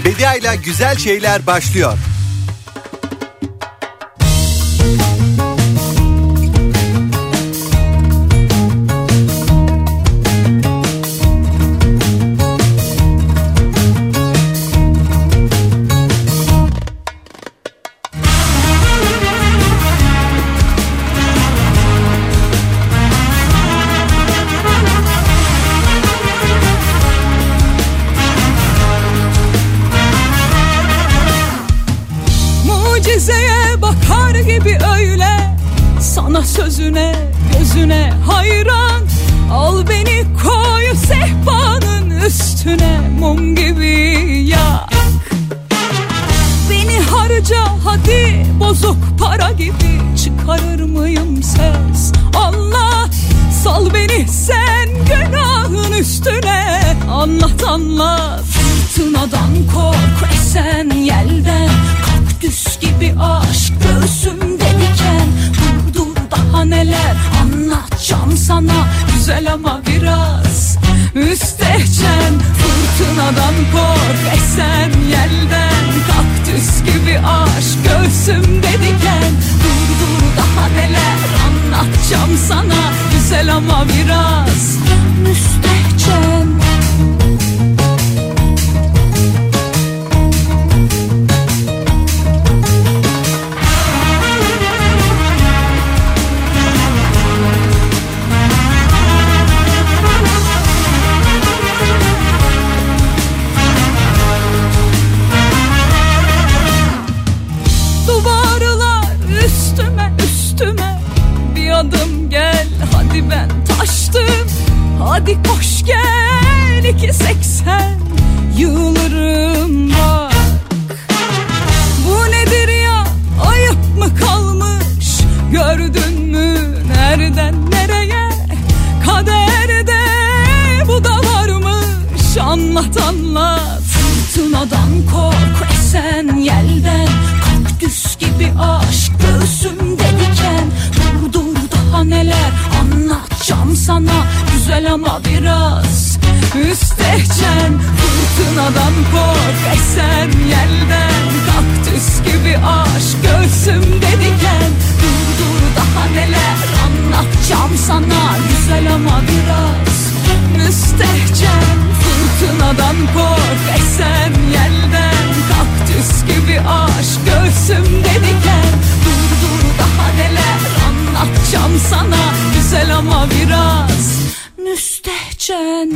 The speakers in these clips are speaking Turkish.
Bediayla Güzel Şeyler başlıyor. Sözüne gözüne hayran, al beni koy sehpanın üstüne, mum gibi yak. Beni harca hadi bozuk para gibi, çıkarır mıyım ses anlat. Sal beni sen günahın üstüne, anlat anlat. Fırtınadan kork, esen yelden, kaktüs gibi aşk göğsümde diken. Daha neler anlatacağım sana, güzel ama biraz müstehcen. Fırtınadan kork, esen yelden, kaktüs gibi aşk göğsümde diken. Dur daha neler anlatacağım sana, güzel ama biraz müstehcen. Adım gel hadi, ben taştım hadi koş gel, 2.80 yığılırım bak. Bu nedir ya, ayıp mı kalmış, gördün mü nereden nereye, kaderde bu da varmış, anlat anlat. Fırtınadan kork, esen yelden, kaktüs gibi aşk göğsümde diken. Dur daha neler anlatacağım sana, güzel ama biraz müstehcen. Fırtınadan kork, esen yelden, kaktüs gibi aşk göğsümde diken. Dur daha neler anlatacağım sana, güzel ama biraz müstehcen. Fırtınadan kork, esen yelden, kaktüs gibi aşk göğsümde diken. Dur daha neler anlatacağım sana, güzel ama biraz müstehcen.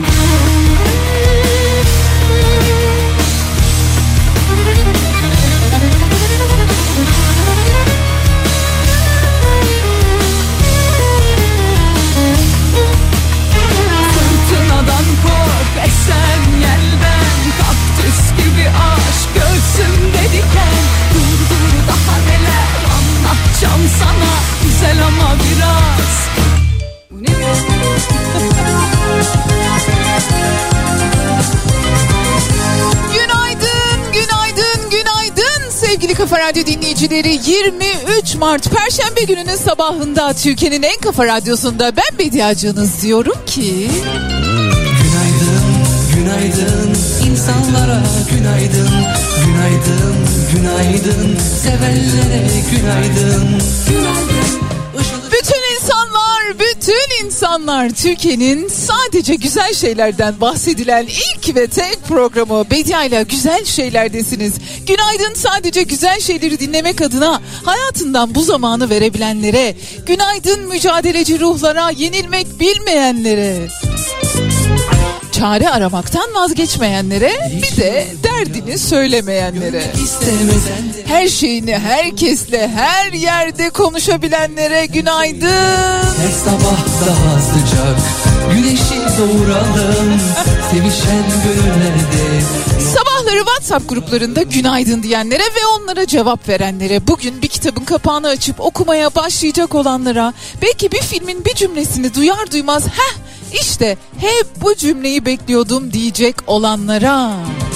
Fırtınadan kork, esen yelden, kaktüs gibi aşk göğsümde diken. Dur daha neler anlatacağım sana, güzel ama biraz. Bu ne? Günaydın sevgili Kafa Radyo dinleyicileri. 23 Mart Perşembe gününün sabahında Türkiye'nin en kafa radyosunda ben Bediacığınız diyorum ki... Günaydın insanlara, günaydın, günaydın, günaydın, sevenlere günaydın. Bütün insanlar Türkiye'nin sadece güzel şeylerden bahsedilen ilk ve tek programı Bediayla Güzel Şeyler'desiniz. Günaydın sadece güzel şeyleri dinlemek adına hayatından bu zamanı verebilenlere, günaydın mücadeleci ruhlara, yenilmek bilmeyenlere, çare aramaktan vazgeçmeyenlere, bir de derdini söylemeyenlere, her şeyini herkesle her yerde konuşabilenlere günaydın. Her sabah daha sıcak güneşi doğuralım, sevişen gönüllerde. Sabahları WhatsApp gruplarında günaydın diyenlere ve onlara cevap verenlere, bugün bir kitabın kapağını açıp okumaya başlayacak olanlara, belki bir filmin bir cümlesini duyar duymaz İşte hep bu cümleyi bekliyordum diyecek olanlara.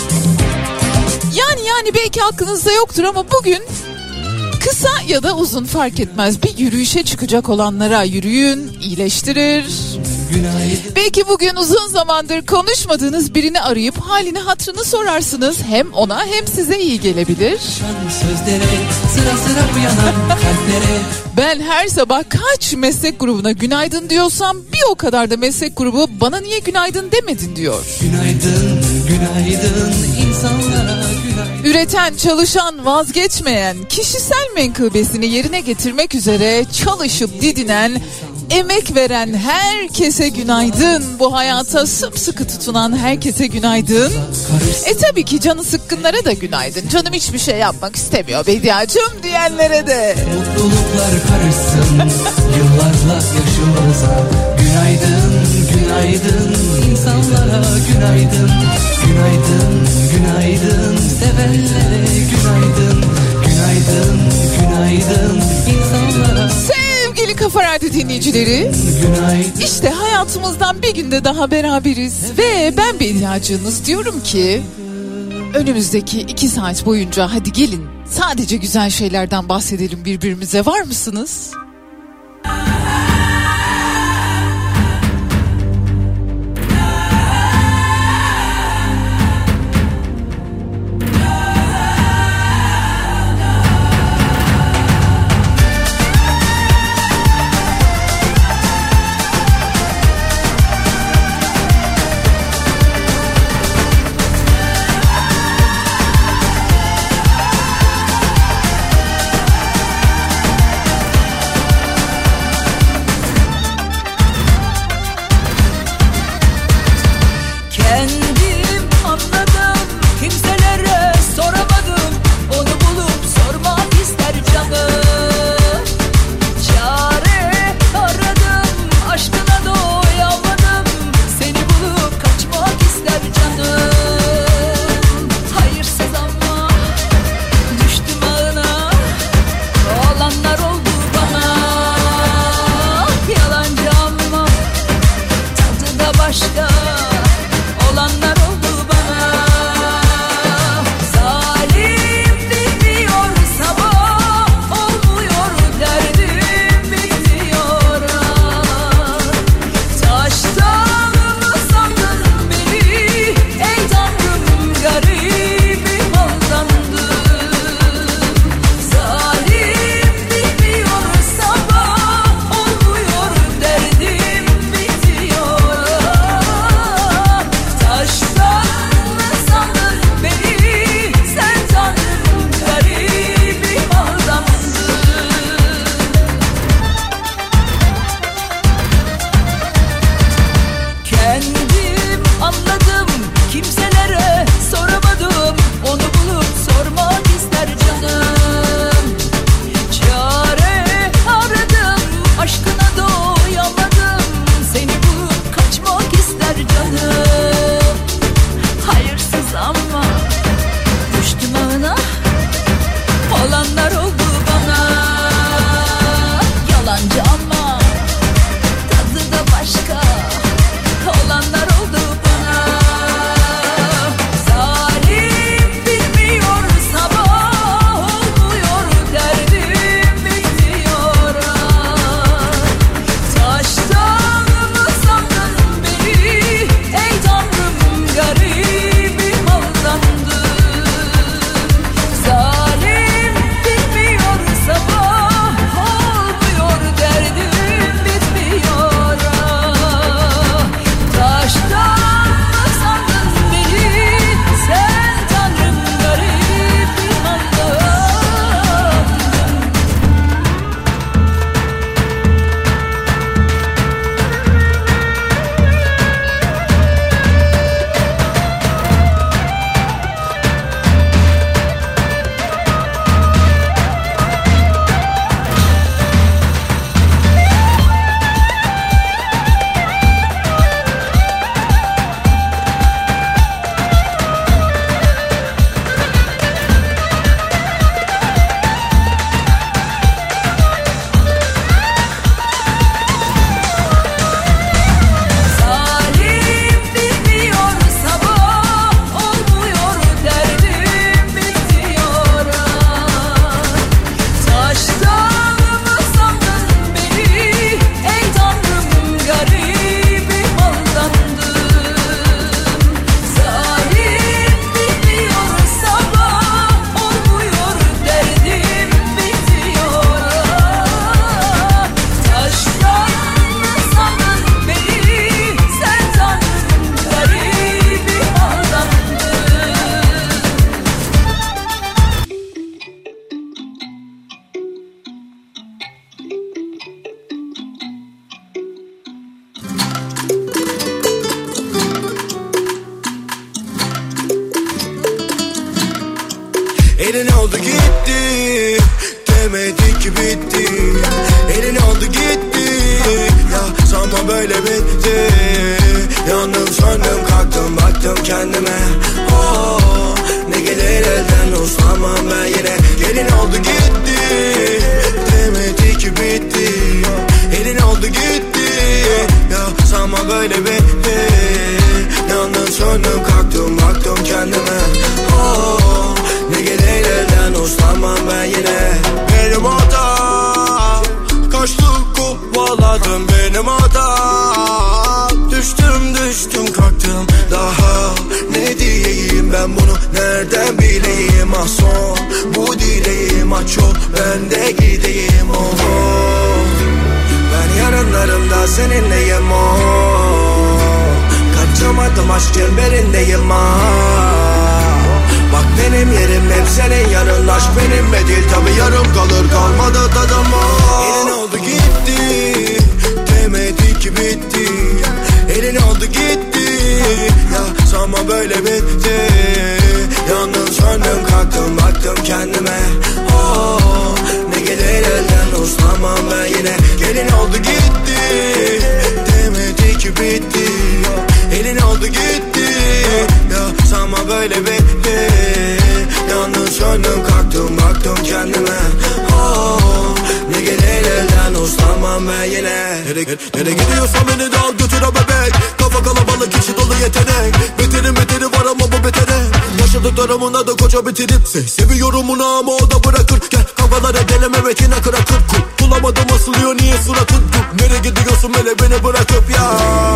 Yani belki aklınızda yoktur ama bugün kısa ya da uzun fark etmez bir yürüyüşe çıkacak olanlara, yürüyün, iyileştirir. günaydın. Belki bugün uzun zamandır konuşmadığınız birini arayıp halini hatırını sorarsınız. Hem ona hem size iyi gelebilir. Sözlere sıra sıra uyanan kalplere. Ben her sabah kaç meslek grubuna günaydın diyorsam bir o kadar da meslek grubu bana niye günaydın demedin diyor. Günaydın, günaydın insanlara günaydın. Üreten, çalışan, vazgeçmeyen, kişisel menkıbesini yerine getirmek üzere çalışıp didinen, emek veren herkese günaydın. Bu hayata sımsıkı tutunan herkese günaydın. Tabii ki canı sıkkınlara da günaydın. Canım hiçbir şey yapmak istemiyor Bediacığım diyenlere de. Mutluluklar karışsın yıllarla yaşımıza. Günaydın, günaydın insanlara günaydın. Günaydın, günaydın sevenlere günaydın. Günaydın, günaydın insanlara. Sevgili Kafa Radyo dinleyicileri, Günaydın. işte hayatımızdan bir günde daha beraberiz ve ben Bediacığınız diyorum ki önümüzdeki 2 saat boyunca hadi gelin sadece güzel şeylerden bahsedelim birbirimize, var mısınız? Elin oldu gitti, demedi ki bitti. Elin oldu gitti, ya sanma böyle bitti. Yandım söndüm kalktım baktım kendime. Oh, ne gelir elden uslanmam ben yine. Elin oldu gitti, demedi ki bitti. Elin oldu gitti, ya sanma böyle bitti. Yandım söndüm kalktım baktım kendime. Oh, ne gelir elden uslanmam ben yine. Benim hatam, kaçtım kovaladım benim hatam. Düştüm kalktım daha ne diyeyim ben bunu nereden bileyim. Ah son bu dileğim, ah çok ben de gideyim. Oh, ben yarınlarımda seninleyim. Oh, kaçamadım aşk çemberindeyim. Ah, bak benim yerim hep senin yanın. Aşk benimle değil tabi yarım kalır kalmadı tadım. Oh, elin oldu gitti, demedi ki bitti. Elin oldu gitti, ya sanma böyle bitti. Yandım söndüm kalktım baktım kendime. Oh, ne gelir elden uslanmam ben yine. Gelin oldu gitti, demedi ki bitti. Elin oldu gitti, ya sanma böyle bitti. Yandım söndüm kalktım baktım kendime. Oh, ne gelir elden uslanmam ben yine. Nereye gidiyorsan beni de al götür o bebek. Kafa kalabalık içi dolu yetenek. Beteri var ama bu betere. Yaşadıklarımın adı koca bitirip seviyorum onu ama o da bırakır. Gel kafalara deleme ve kine kırakır. Bulamadım asılıyor niye suratın. Nereye gidiyorsun hele beni bırakıp ya.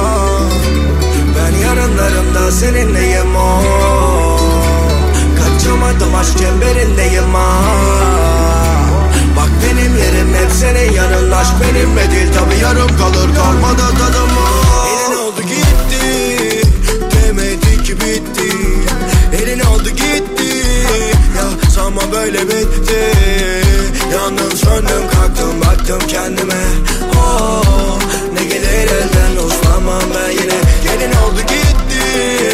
Ben yarınlarımda seninleyim. Oh, kaçamadım aşk çemberindeyim. Ah, bak benim yerim hep senin yanın. Aşk benimle değil tabi yarım kalır kalmadı tadım. Elin oldu gitti, demedi ki bitti. Elin oldu gitti, ya sanma böyle bitti. Yandım söndüm kalktım baktım kendime. Oh, ne gelir elden uslanmam ben yine. Gelin oldu gitti,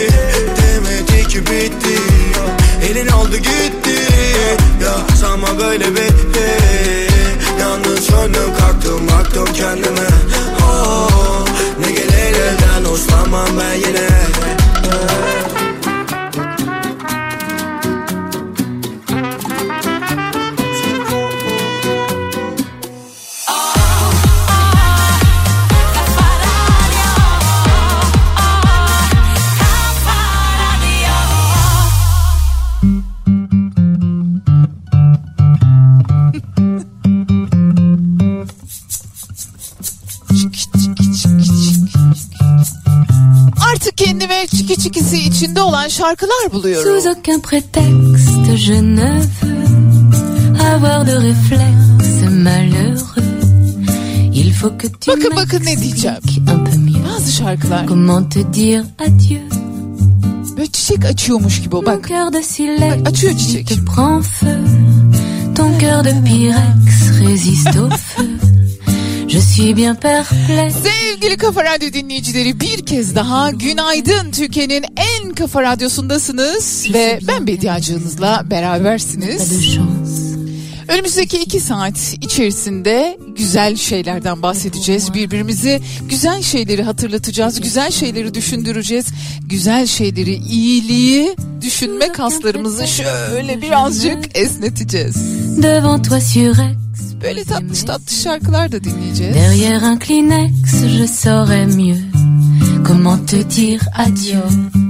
demedi ki bitti. Elin oldu gitti, ya sanma böyle bitti. Yandım söndüm kalktım baktım kendime. Oh, ne gelir elden uslanmam ben yine. Kendime çiki çikisi içinde olan şarkılar buluyorum. Sous aucun prétexte je ne veux avoir de réflexe malheureux. Il faut que tu bakın ne diyeceğim. un peu mieux. Bazı şarkılar Comment te dire adieu. böyle çiçek açıyormuş gibi o bak. Mon cœur de silex açıyor çiçek. te prend feu. Ton cœur de pyrex résiste au feu. Je suis bien perplexe. Sevgili Kafa Radyo dinleyicileri, bir kez daha günaydın. Türkiye'nin en kafa radyosundasınız ve ben Bediacığınızla berabersiniz. Önümüzdeki 2 saat içerisinde güzel şeylerden bahsedeceğiz. Birbirimizi güzel şeyleri hatırlatacağız. Güzel şeyleri düşündüreceğiz. Güzel şeyleri, iyiliği düşünme kaslarımızı şöyle birazcık esneteceğiz. Devant toi surex. Böyle tatlış tatlış şarkılar da dinleyeceğiz. Derrière un Kleenex, je saurais mieux comment te dire adieu.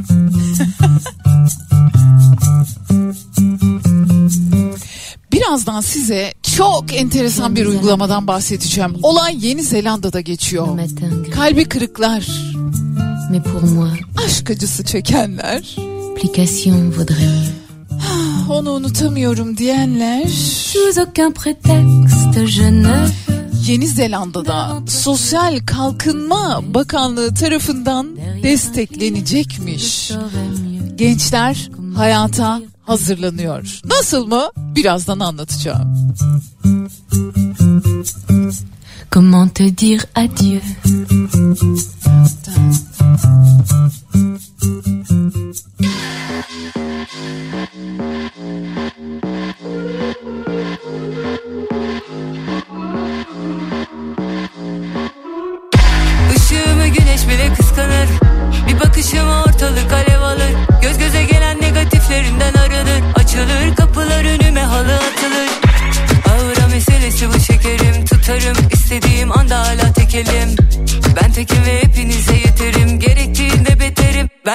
Birazdan size çok enteresan bir uygulamadan bahsedeceğim. Olay Yeni Zelanda'da geçiyor. Kalbi kırıklar, mais pour moi, aşk acısı çekenler, application vaudrait mieux. Onu unutamıyorum diyenler. Sous aucun prétexte je ne. Yeni Zelanda'da Sosyal Kalkınma Bakanlığı tarafından desteklenecekmiş. Gençler hayata hazırlanıyor. Nasıl mı? Birazdan anlatacağım. Comment te dire adieu.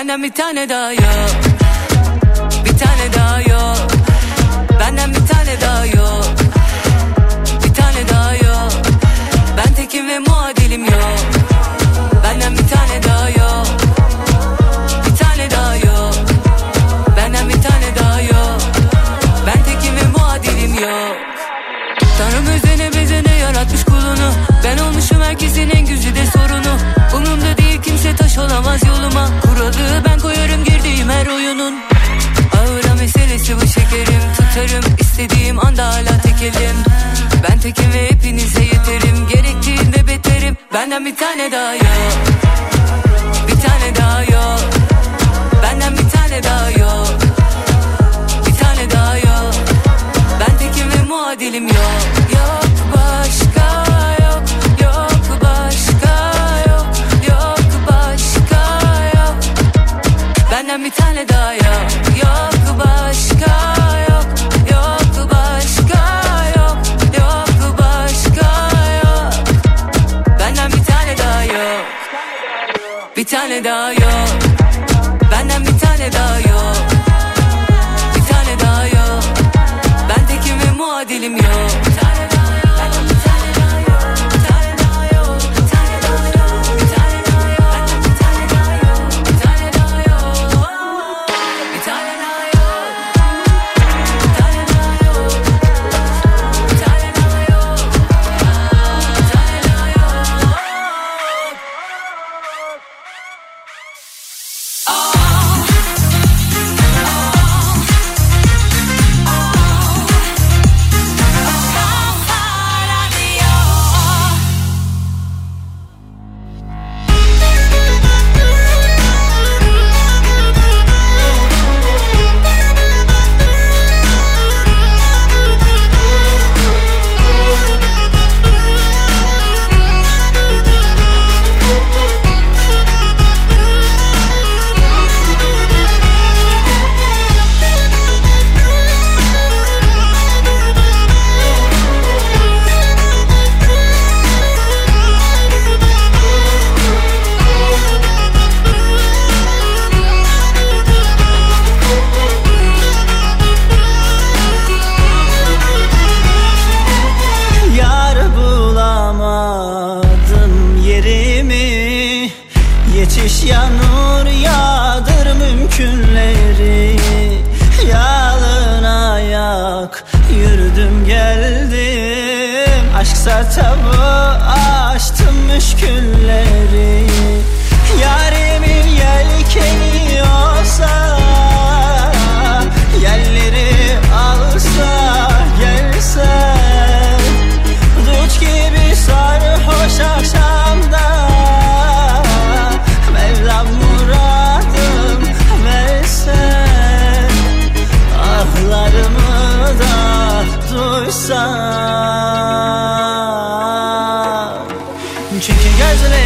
Benden bir tane daha yok. Bir tane daha yok. Benden bir tane daha yok. Bir tane daha yok. Ben tekim ve muadilim yok. Benden bir tane daha yok. Bir tane daha yok. Benden bir tane daha yok. Ben tekim ve muadilim yok. Tanrım özene bezene yaratmış kulunu. Ben olmuşum herkesin en güzide sorunu. Umurumda değil kimse taş olamaz yoluma. Kuralı ben koyarım girdiğim her oyunun. Ağıra meselesi bu şekerim. Tutarım istediğim anda hala tekelim. Ben tekim ve hepinize yeterim. Gerektiğinde beterim. Benden bir tane daha yok. Bir tane daha yok. Benden bir tane daha yok. Bir tane daha yok. Ben tekim ve muadilim yok. Yok başka yok. Yok başka yok. Yok başka yok. Benden bir tane daha yok. Yok başka yok. Yok başka yok. Yok başka yok. Benden bir tane daha yok. Bir tane daha yok. Benden bir tane daha yok. Bir tane daha yok. Ben tekim ve muadilim yok. Bir tane daha yok. Benden bir tane daha yok. Bir tane daha yok. Bir tane daha yok. Bir tane daha yok. Benden bir tane daha yok. Bir tane daha yok. Bir tane daha yok. Bir tane daha yok. Bir tane daha yok. Bir tane daha yok. Yetiş yağmur yağdır mümkünleri. Yalın ayak yürüdüm geldim. Aşksa tabu açtım müşkülleri. Yarimin yelkeni olsa, yerleri alsa gelse. Dut gibi sarhoş akşamda Mevlam muradım versen. Ahlarımı da duysan. Çünkü gözleri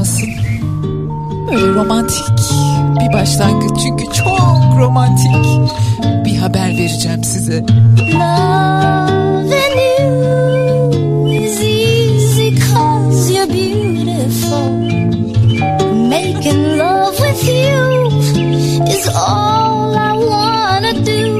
olmasın? Böyle romantik bir başlangıç, çünkü çok romantik bir haber vereceğim size. Loving you is easy 'cause you're beautiful. Making love with you is all I wanna do.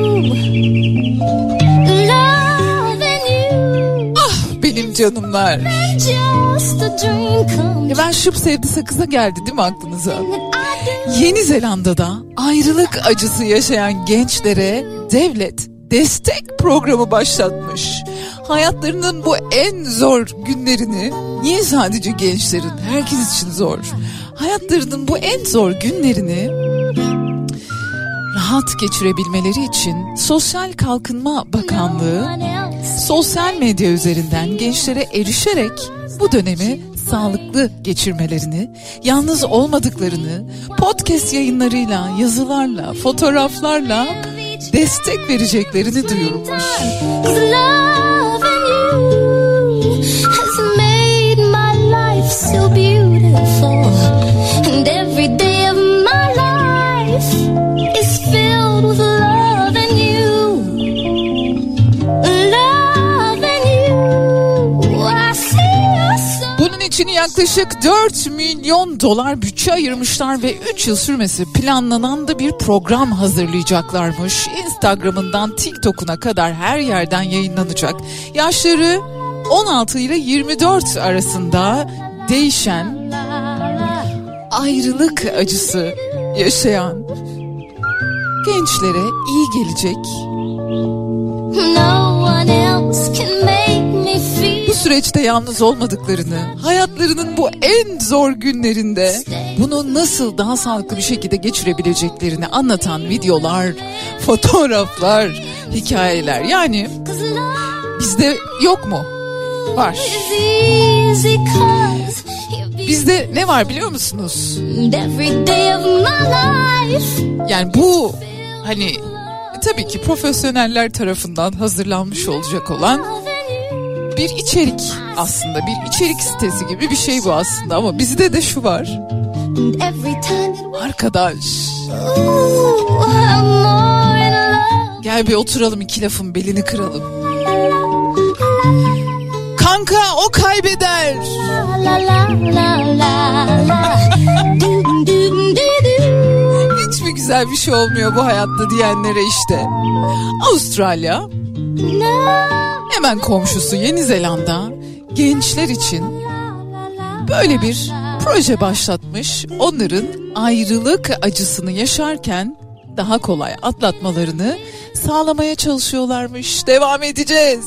Loving you. Ah benim canımlar. Just a dream come Ben şıp sevdi sakıza geldi değil mi aklınıza? Yeni Zelanda'da ayrılık acısı yaşayan gençlere devlet destek programı başlatmış. Hayatlarının bu en zor günlerini, niye sadece gençlerin, herkes için zor. Hayatlarının bu en zor günlerini rahat geçirebilmeleri için Sosyal Kalkınma Bakanlığı sosyal medya üzerinden gençlere erişerek bu dönemi sağlıklı geçirmelerini, yalnız olmadıklarını podcast yayınlarıyla, yazılarla, fotoğraflarla destek vereceklerini duyurmuş. loving you has made my life so beautiful. And every day of my life is filled with loving you. Loving you. I see your soul. Bunun için yaklaşık 4 milyon dolar bütçe ayırmışlar ve 3 yıl sürmesi planlanan da bir program hazırlayacaklarmış. Instagram'ından TikTok'una kadar her yerden yayınlanacak. Yaşları 16 ile 24 arasında değişen, ayrılık acısı yaşayan gençlere iyi gelecek. No one else can make me feel. Bu süreçte yalnız olmadıklarını, hayatlarının bu en zor günlerinde bunu nasıl daha sağlıklı bir şekilde geçirebileceklerini anlatan videolar, fotoğraflar, hikayeler. Yani bizde yok mu? Var. Easy 'cause you're Bizde ne var biliyor musunuz? every day of my life. Yani bu hani tabii ki profesyoneller tarafından hazırlanmış olacak olan bir içerik aslında. Bir içerik sitesi gibi bir şey bu aslında, ama bizde de şu var. And every time that Arkadaş, ooh, I'm more in love. gel bir oturalım, iki lafın belini kıralım. Kanka o kaybeder. La la la la la. Doom doom doo. Hiç mi güzel bir şey olmuyor bu hayatta diyenlere işte. Avustralya, hemen komşusu Yeni Zelanda, gençler için böyle bir proje başlatmış. Onların ayrılık acısını yaşarken daha kolay atlatmalarını sağlamaya çalışıyorlarmış. Devam edeceğiz.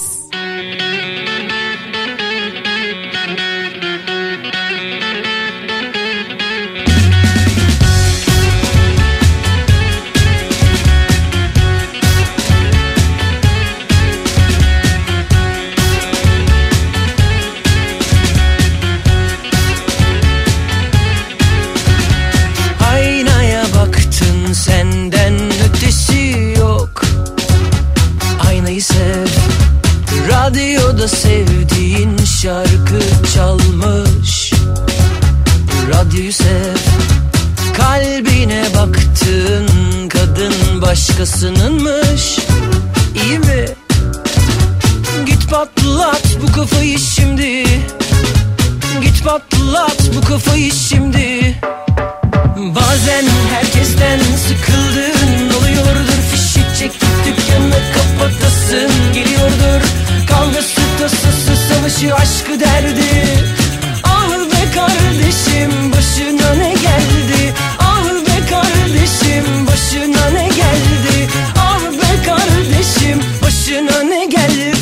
Aynaya baktın, senden ötesi yok. Aynayı sev, radyoda sevdiğin şarkı çalmış. Radyoyu sev, kalbine baktın, kadın başkasınınmış. İyi mi? Git patlat bu kafayı şimdi. Git patlat bu kafayı şimdi. Bazen herkesten sıkıldın, oluyordur fişi çekip dükkanı kapatasın geliyordur. Kavgası, tasası, savaşı, aşkı, derdi. Ah be kardeşim, başına ne geldi? Ah be kardeşim, başına ne geldi? Ah be kardeşim, başına ne geldi?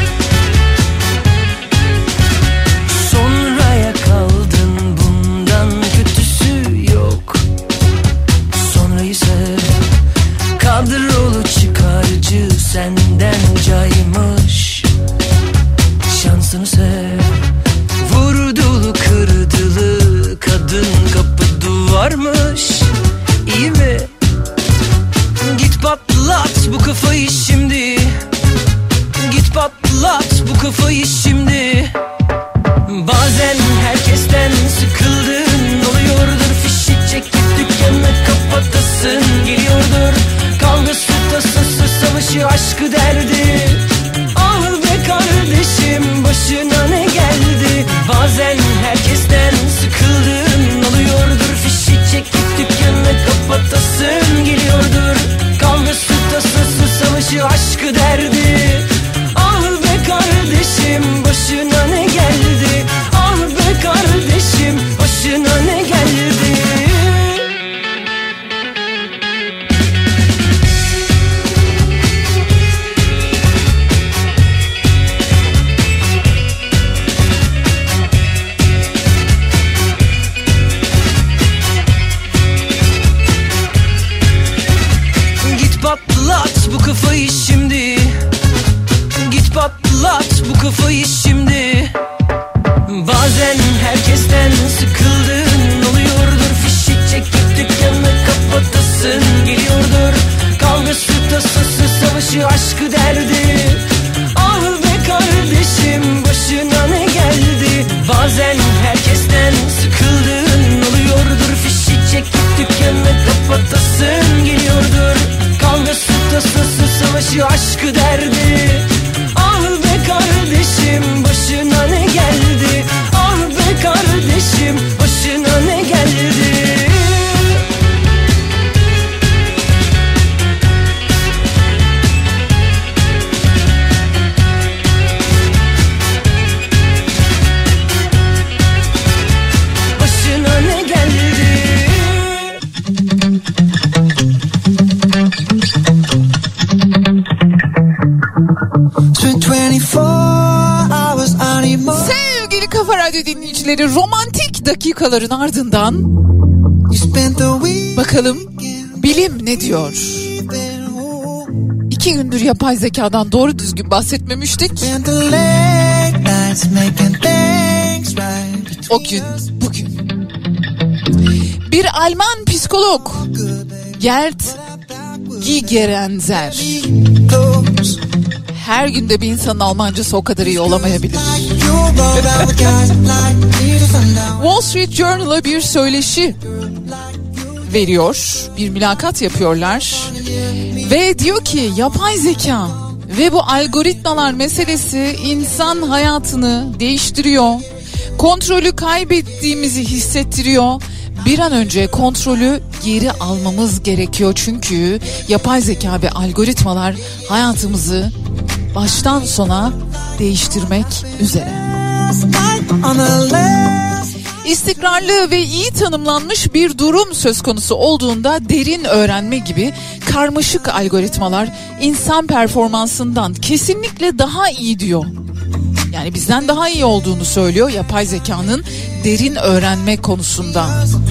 Sonraya kaldın, bundan Sevgili Kafa Radyo dinleyicileri, romantik dakikaların ardından bakalım bilim ne diyor? 2 gündür yapay zekadan doğru düzgün bahsetmemiştik. O gün bugün. Bir Alman psikolog Gerd Gigerenzer. Her günde bir insanın Almancası o kadar iyi olamayabilir. Wall Street Journal'a bir söyleşi veriyor. Bir mülakat yapıyorlar. Ve diyor ki yapay zeka ve bu algoritmalar meselesi insan hayatını değiştiriyor. Kontrolü kaybettiğimizi hissettiriyor. Bir an önce kontrolü geri almamız gerekiyor. Çünkü yapay zeka ve algoritmalar hayatımızı baştan sona değiştirmek üzere. İstikrarlı ve iyi tanımlanmış bir durum söz konusu olduğunda derin öğrenme gibi karmaşık algoritmalar insan performansından kesinlikle daha iyi diyor. Yani bizden daha iyi olduğunu söylüyor yapay zekanın derin öğrenme konusunda.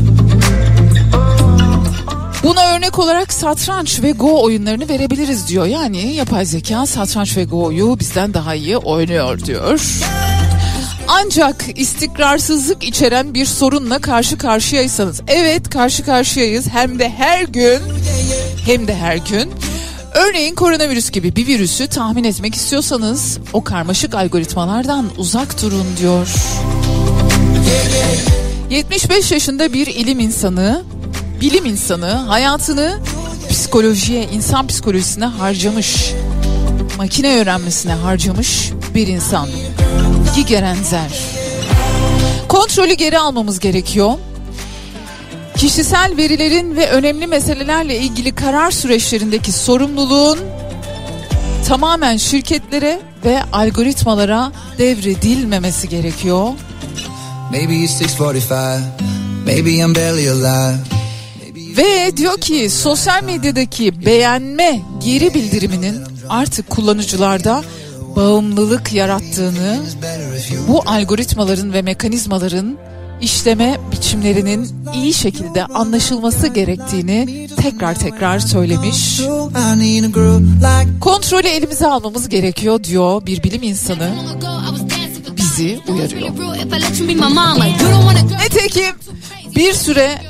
Buna örnek olarak satranç ve Go oyunlarını verebiliriz diyor. Yani yapay zeka satranç ve Go'yu bizden daha iyi oynuyor diyor. Ancak istikrarsızlık içeren bir sorunla karşı karşıyaysanız, evet karşı karşıyayız hem de her gün. Örneğin koronavirüs gibi bir virüsü tahmin etmek istiyorsanız o karmaşık algoritmalardan uzak durun diyor. 75 yaşında bir bilim insanı hayatını psikolojiye, insan psikolojisine harcamış, makine öğrenmesine harcamış bir insan. Gigerenzer. Kontrolü geri almamız gerekiyor. Kişisel verilerin ve önemli meselelerle ilgili karar süreçlerindeki sorumluluğun tamamen şirketlere ve algoritmalara devredilmemesi gerekiyor. Ve diyor ki sosyal medyadaki beğenme geri bildiriminin artık kullanıcılarda bağımlılık yarattığını, bu algoritmaların ve mekanizmaların işleme biçimlerinin iyi şekilde anlaşılması gerektiğini tekrar söylemiş. Kontrolü elimize almamız gerekiyor diyor bir bilim insanı, bizi uyarıyor. Nitekim bir süre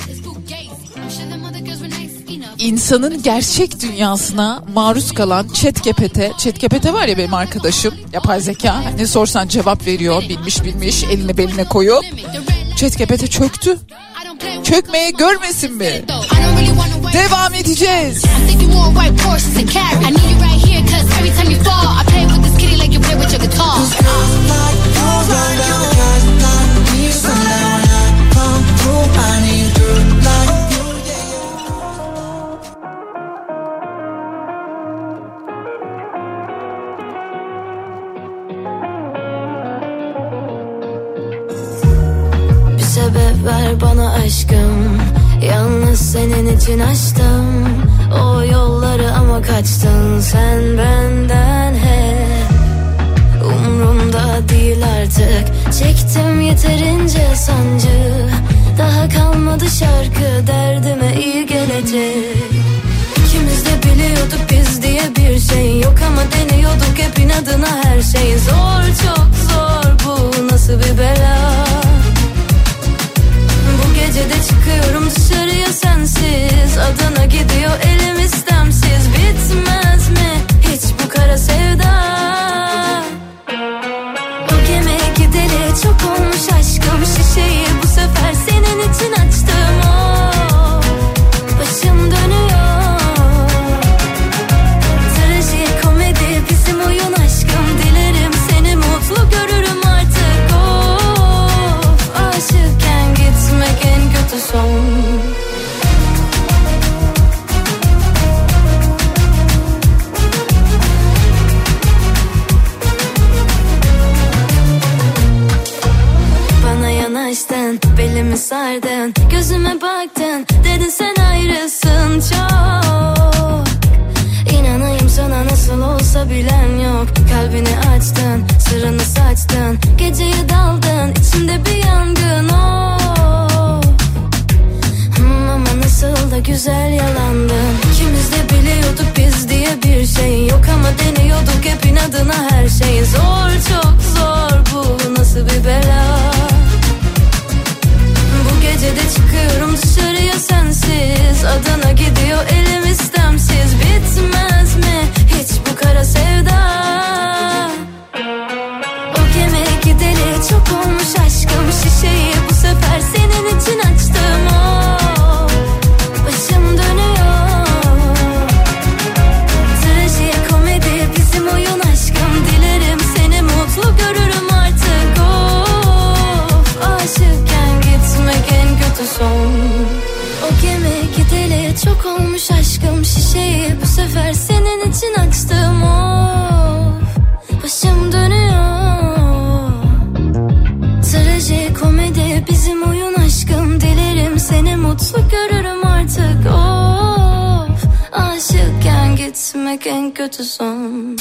insanın gerçek dünyasına maruz kalan ChatGPT var ya, benim arkadaşım, yapay zeka, ne sorsan cevap veriyor, bilmiş eline beline koyuyor. ChatGPT çöktü. Çökmeye görmesin mi? Devam edeceğiz. Sebep ver bana aşkım, yalnız senin için açtım o yolları ama kaçtın sen benden hep. Umrumda değil artık, çektim yeterince sancı, daha kalmadı şarkı derdime iyi gelecek. İkimiz de biliyorduk biz diye bir şey yok ama deniyorduk hep inadına her şey. Zor, çok zor, bu nasıl bir bela. Bu gece de çıkıyorum dışarıya sensiz, adına gidiyor elim istemsiz. Bitmez mi hiç bu kara sevda? O gemiye gideli çok olmuş aşkım, şişeyi bu sefer senin için açtım. Oh, başım dönüyor. Trajikomedi bizim oyun aşkım, dilerim seni mutlu görürüm artık. Of, aşıkken gitmek en kötü son. Bana yanaştın, belimi sardın, gözüme baktın, dedin sen ayrısın çok. İnanayım sana nasıl olsa bilen yok, kalbini açtın, sırrını saçtın, geceye daldın, içinde bir yangın. Ama nasıl da güzel yalandın. İkimiz de biliyorduk biz diye bir şey yok, ama deniyorduk hep inadına her şey. Zor, çok zor, bu nasıl bir bela. Bu gece de çıkıyorum dışarıya sensiz, Adana gidiyor elim istemsiz. Bitmez mi hiç bu kara sevda? O gemi gideli çok olmuş aşkım, şişeyi bu sefer senin için açtım. Başım dönüyor, trajikomedi bizim oyun aşkım. Dilerim seni mutlu görürüm artık. Of, aşıkken gitmek en kötü son. O gemi gideli çok olmuş aşkım, şişeyi bu sefer senin için açtım. Of, başım dönüyor, trajikomedi bizim oyun aşkım. Dilerim seni mutlu görürüm artık. Of, aşıkken gitmek en kötü son.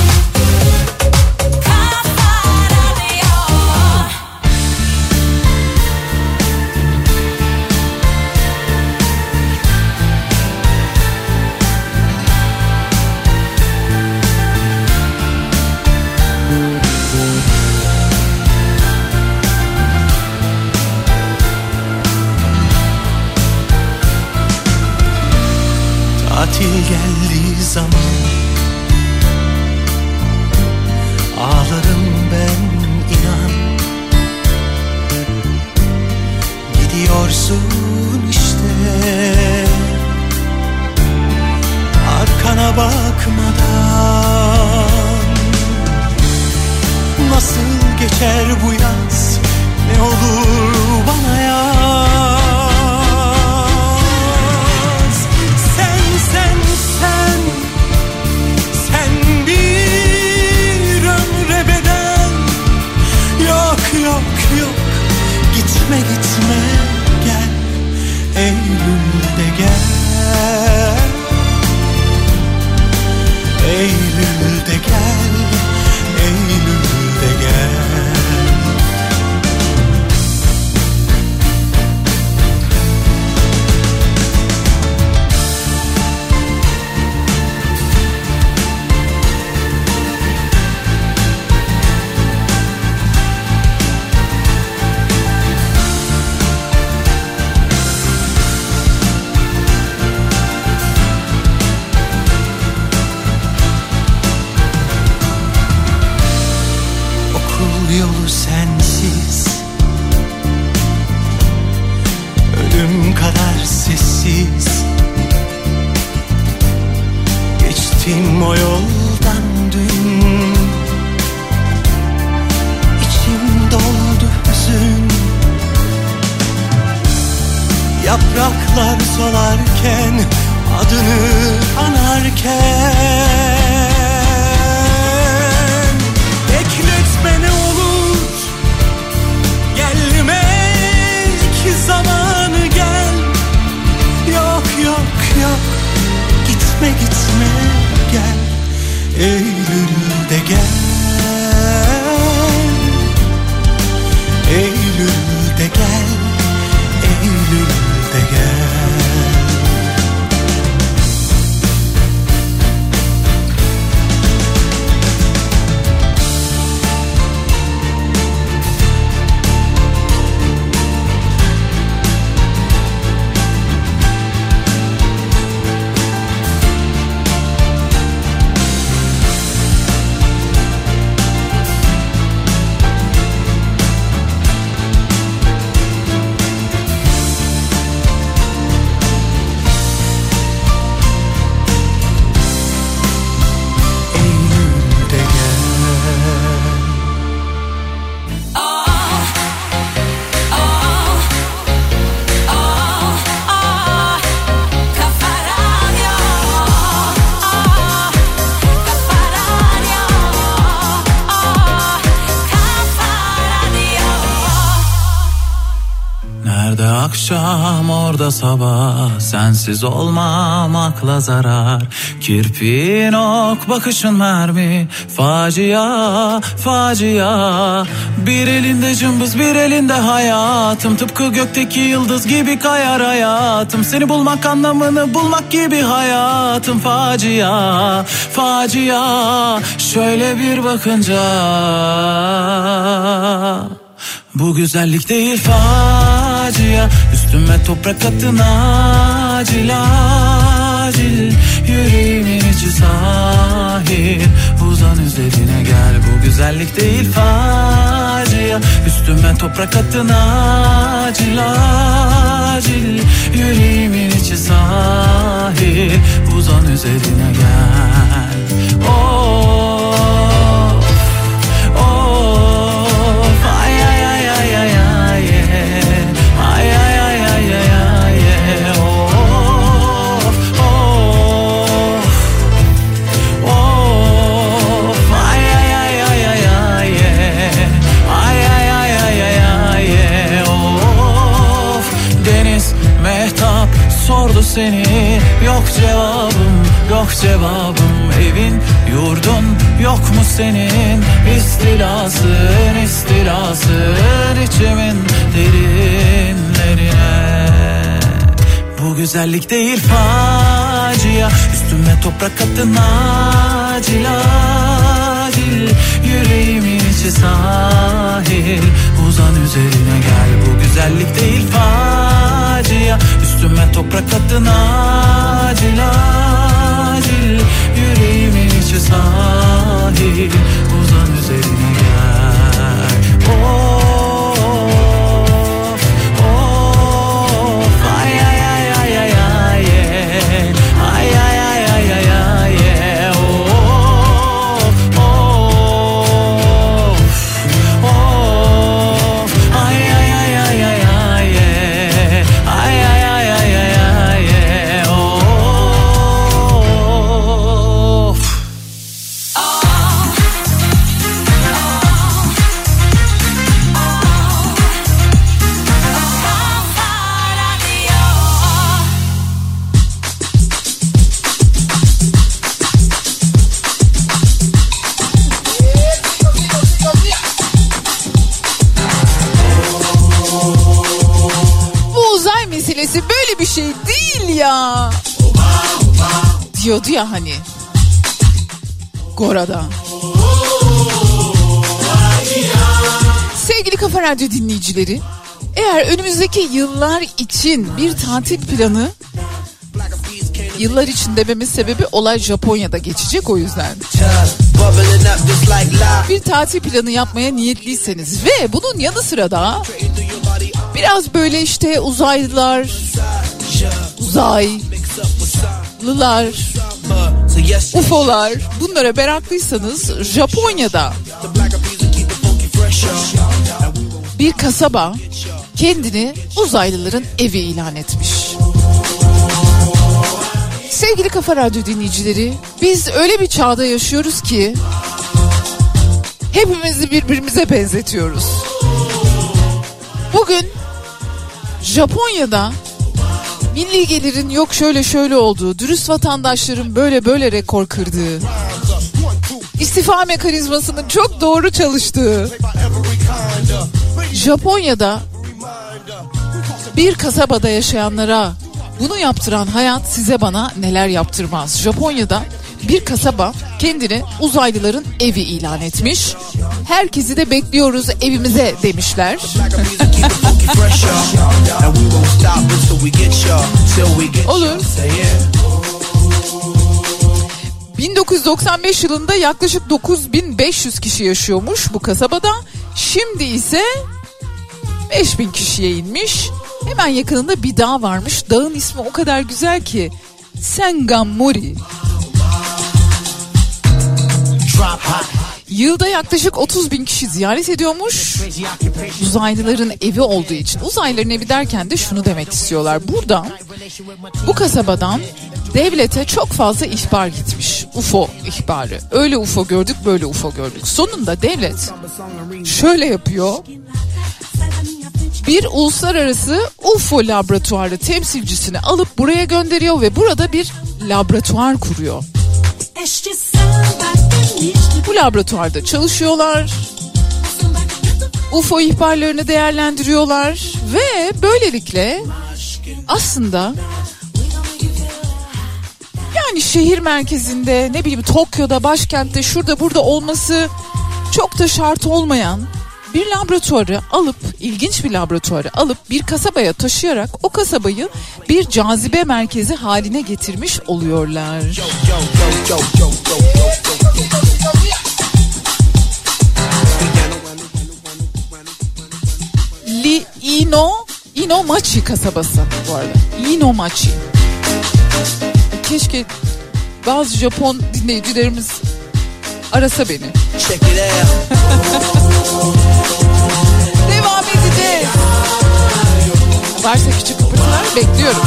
Tatil geldiği zaman ağlarım ben, inan. Gidiyorsun işte, arkana bakmadan. Nasıl geçer bu yaz, ne olur bana yaz. Sen bir ömre bedel. Yok gitme gel, Eylül'de gel, Eylül'de gel, Eylül'de gel. Yolu sensiz, ölüm kadar sessiz. Geçtim o yoldan dün, içim doldu hüzün. Yapraklar solarken, adını anarken. Bekletme ne olur, gelmek zamanı gel. Yok gitme gel, Eylül'de gel, Eylül'de gel, Eylül'de gel. akşam orada sabah, sensiz olmam akla zarar. Kirpiğin ok, bakışın mermi, facia, facia. Bir elinde cımbız, bir elinde hayatım. Tıpkı gökteki yıldız gibi kayar hayatım. Seni bulmak anlamını bulmak gibi hayatım. Facia, facia. Şöyle bir bakınca bu güzellik değil facia. Üstüme toprak atın acil acil. Yüreğimin içi sahil, uzan üzerine gel. Bu güzellik değil facia. Üstüme toprak atın acil acil. Yüreğimin içi sahil, uzan üzerine gel. Oh. Sordu seni, yok cevabım, yok cevabım. Evin, yurdun yok mu senin? İstilasın, istilasın içimin derinlerine. Bu güzellik değil facia. Üstüme toprak atın acil acil. Yüreğimin içi sahil, uzan üzerine gel. Bu güzellik değil facia. Üstüme toprak atın acil acil. Yüreğimin içi sahil, uzan üzerine gel. Of of ay ay ay ay ay ay ay ay ay ay ay ay of of of ay ay ay ay ay ay ay ay ay ay ay of. Bu uzay meselesi böyle bir şey değil ya. Diyordu ya hani Gora'da. Sevgili Kafa Radyo dinleyicileri, eğer önümüzdeki yıllar için bir tatil planı, yıllar için dememin sebebi olay Japonya'da geçecek, o yüzden. Bir tatil planı yapmaya niyetliyseniz ve bunun yanı sıra da biraz böyle işte uzaylılar, uzaylılar, UFO'lar, bunlara meraklıysanız Japonya'da bir kasaba kendini uzaylıların evi ilan etmiş. Sevgili Kafa Radyo dinleyicileri, biz öyle bir çağda yaşıyoruz ki hepimizi birbirimize benzetiyoruz. Bugün Japonya'da milli gelirin yok şöyle şöyle olduğu, dürüst vatandaşların böyle böyle rekor kırdığı, istifa mekanizmasının çok doğru çalıştığı Japonya'da bir kasabada yaşayanlara bunu yaptıran hayat size bana neler yaptırmaz. Japonya'da bir kasaba kendini uzaylıların evi ilan etmiş. Herkesi de bekliyoruz evimize demişler. Olur. 1995 yılında yaklaşık 9500 kişi yaşıyormuş bu kasabada. Şimdi ise 5000 kişiye inmiş. Hemen yakınında bir dağ varmış. Dağın ismi o kadar güzel ki Sengamori. Yılda yaklaşık 30.000 kişi ziyaret ediyormuş. Uzaylıların evi olduğu için. Uzaylıların evi derken de şunu demek istiyorlar. Buradan, bu kasabadan devlete çok fazla ihbar gitmiş. UFO ihbarı. Öyle UFO gördük, böyle UFO gördük. Sonunda devlet şöyle yapıyor. bir uluslararası UFO laboratuvarı temsilcisini alıp buraya gönderiyor ve burada bir laboratuvar kuruyor. Bu laboratuvarda çalışıyorlar. UFO ihbarlarını değerlendiriyorlar ve böylelikle aslında yani şehir merkezinde, ne bileyim Tokyo'da, başkentte, şurada burada olması çok da şart olmayan bir laboratuvarı alıp, ilginç bir laboratuvarı alıp bir kasabaya taşıyarak o kasabayı bir cazibe merkezi haline getirmiş oluyorlar. Inomachi kasabası bu arada. Inomachi. Keşke bazı Japon dinleyicilerimiz arasa beni. Devam edeceğiz. Varsa küçük kıpırtılar bekliyorum.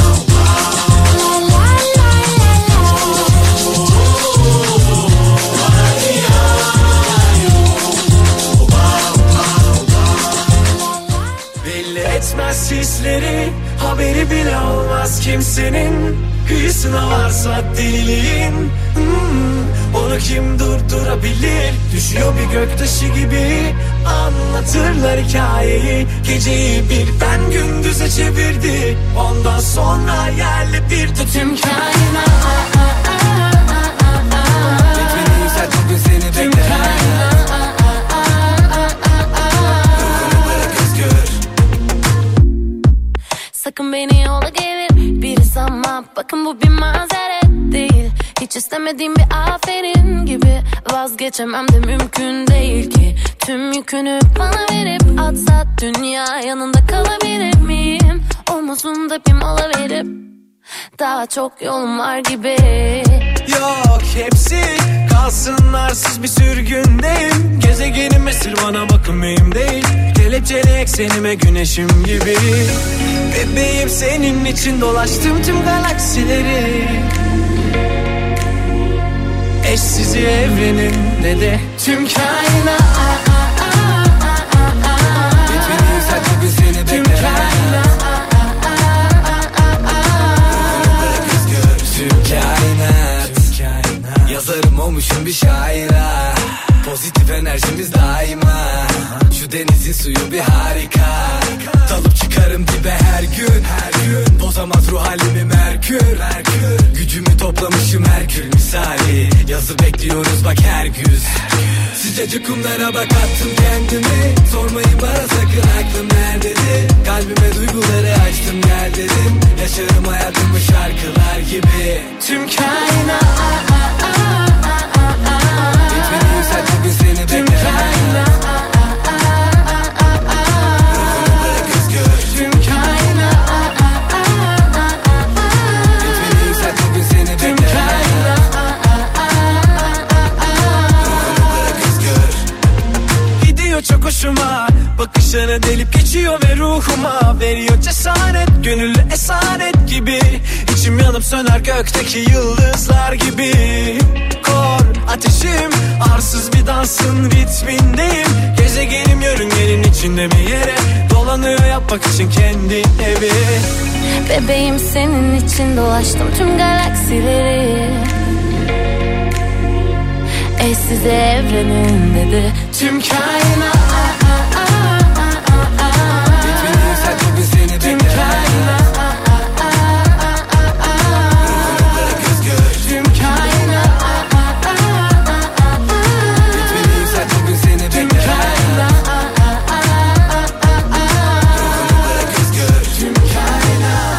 Belli etmez hisleri, haberi bile olmaz kimsenin. Kıyısına varsa deliliğin, onu kim durdurabilir? Düşüyor bir göktaşı gibi, anlatırlar hikayeyi. Geceyi bir ben gündüze çevirdi. Ondan sonra yerle bir de tüm kainat. Gitmeni yükselt bugün seni tüm kainat. Sakın beni yola gelir biri sanma. Bakın bu bir mazeret değil. Hiç istemediğim bir aferin gibi. Vazgeçemem de mümkün değil ki. Tüm yükünü bana verip atsa dünya, yanında kalabilir miyim? Omuzunda bir mola verip daha çok yolum var gibi. Yok hepsi kalsın, arsız bir sürgündeyim. Gezegenim esir, bana bakın mühim değil. Kelepçeli eksenime güneşim gibi. Bebeğim senin için dolaştım tüm galaksileri. Eşsiz evrenin ne de tüm kainat. Gitmeni yükselt bugün seni tüm kainat. Tüm kainat. Yazarım olmuşum bir şaira. Pozitif enerjimiz daima. Şu denizin suyu bir harika. Dalıp çıkarım dibe her gün. Bozamaz ruh halimi Merkür. Gücümü toplamışım Herkül misali. Yazı bekliyoruz bak her güz. Sıcacık kumlara bak attım kendimi. Sormayın bana sakın aklım nerededir. Kalbime duyguları açtım gel dedim. Yaşarım hayatımı şarkılar gibi. Tüm kainat. Gitmeni yükselt bugün seni bekler. Tüm kainat. Tüm kainat. Gitmeni yükselt bugün seni bekler. Tüm kainat. Gidiyor çok hoşuma, bakışları delip geçiyor ve ruhuma veriyor cesaret, gönüllü esaret gibi. İçim yanıp söner gökteki yıldızlar gibi. Kor ateşim, arsız bir dansın ritmindeyim. Gezegenim yörüngenin içinde bir yere dolanıyor yapmak için kendi evi. Bebeğim senin için dolaştım tüm galaksileri. Eşsiz evrenin dedi tüm kainat. Gitmeni yükselt bugün seni bekler. Tüm kainat. Tüm kainat. Gitmeni yükselt bugün seni bekler. Tüm kainat. Tüm kainat.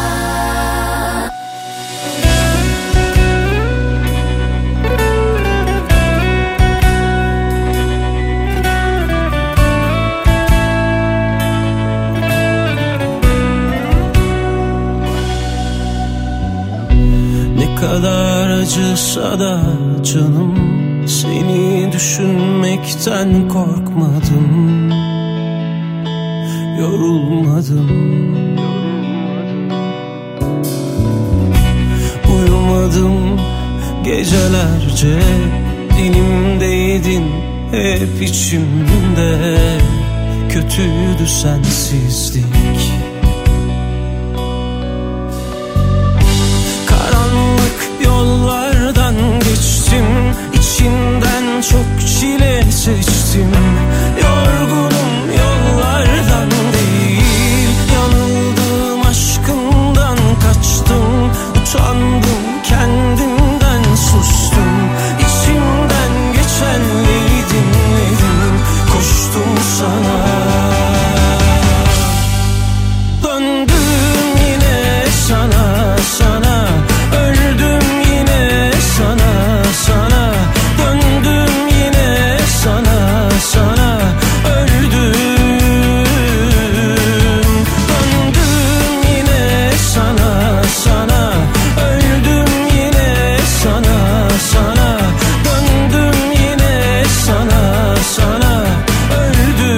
Ne kadar acısa da canım, seni düşünmekten korkmadım, yorulmadım. Uyumadım gecelerce, dilimdeydin hep içimde. Kötüydü sensizlik, İçinden çok çile seçtim. Yorgunum yollardan değil, yanıldım aşkından kaçtım. Utandım kendimden sustum. İçimden geçenleri dinledim, koştum sana. Döndüm yine sana, sana. Öldüm yine sana, sana. Döndüm yine sana, sana. Öldüm. Döndüm yine sana, sana. Öldüm yine sana, sana. Döndüm yine sana, sana. Öldüm.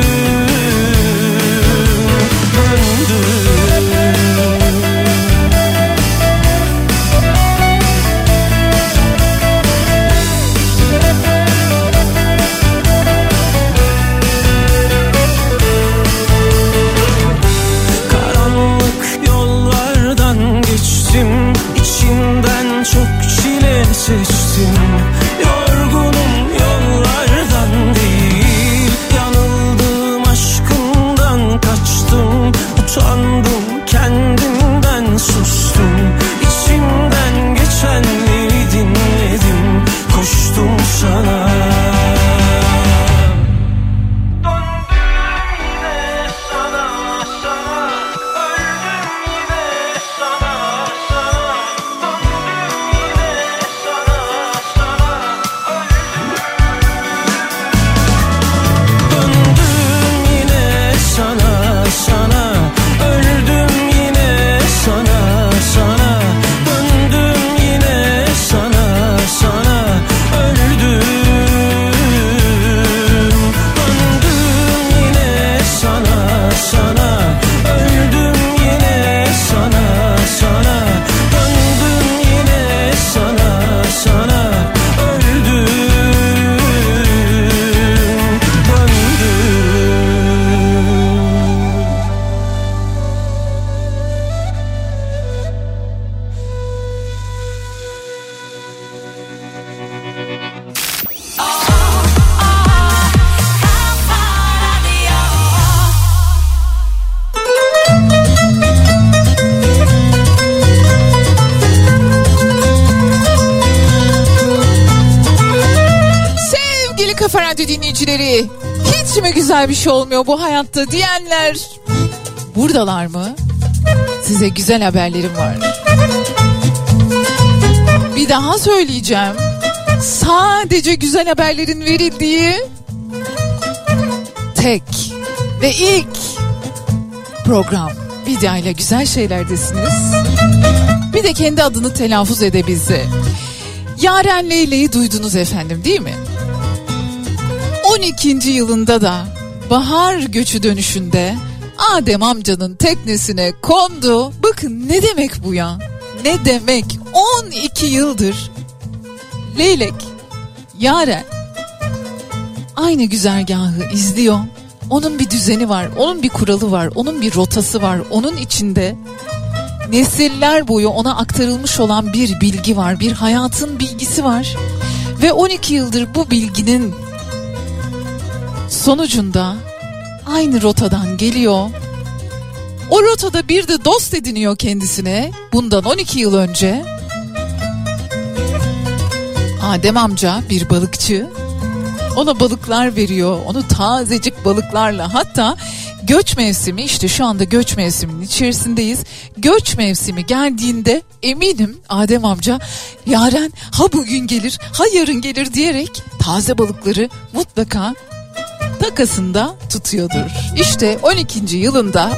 Karanlık yollardan geçtim, içinden çok çile seçtim. Yorgunum yollardan değil, yanıldım aşkından kaçtım. Utandım kendimden sustum. İçimden geçenleri dinledim, koştum sana. Kafa Radyo dinleyicileri, hiç mi güzel bir şey olmuyor bu hayatta diyenler buradalar mı? Size güzel haberlerim var. Bir daha söyleyeceğim. Sadece güzel haberlerin verildiği tek ve ilk program Vidya ile Güzel Şeyler'desiniz. Bir de kendi adını telaffuz edebilse. Yaren Leyla'yı duydunuz efendim, değil mi? 12. yılında da bahar göçü dönüşünde Adem amcanın teknesine kondu. Bakın ne demek bu ya? Ne demek? 12 yıldır Leylek, Yaren aynı güzergahı izliyor. Onun bir düzeni var, onun bir kuralı var, onun bir rotası var. Onun içinde nesiller boyu ona aktarılmış olan bir bilgi var, bir hayatın bilgisi var. Ve 12 yıldır bu bilginin sonucunda aynı rotadan geliyor. O rotada bir de dost ediniyor kendisine. Bundan 12 yıl önce Adem amca bir balıkçı. Ona balıklar veriyor. Onu tazecik balıklarla, hatta göç mevsimi, işte şu anda göç mevsiminin içerisindeyiz. Göç mevsimi geldiğinde eminim Adem amca Yaren ha bugün gelir ha yarın gelir diyerek taze balıkları mutlaka takasında tutuyordur. İşte 12. yılında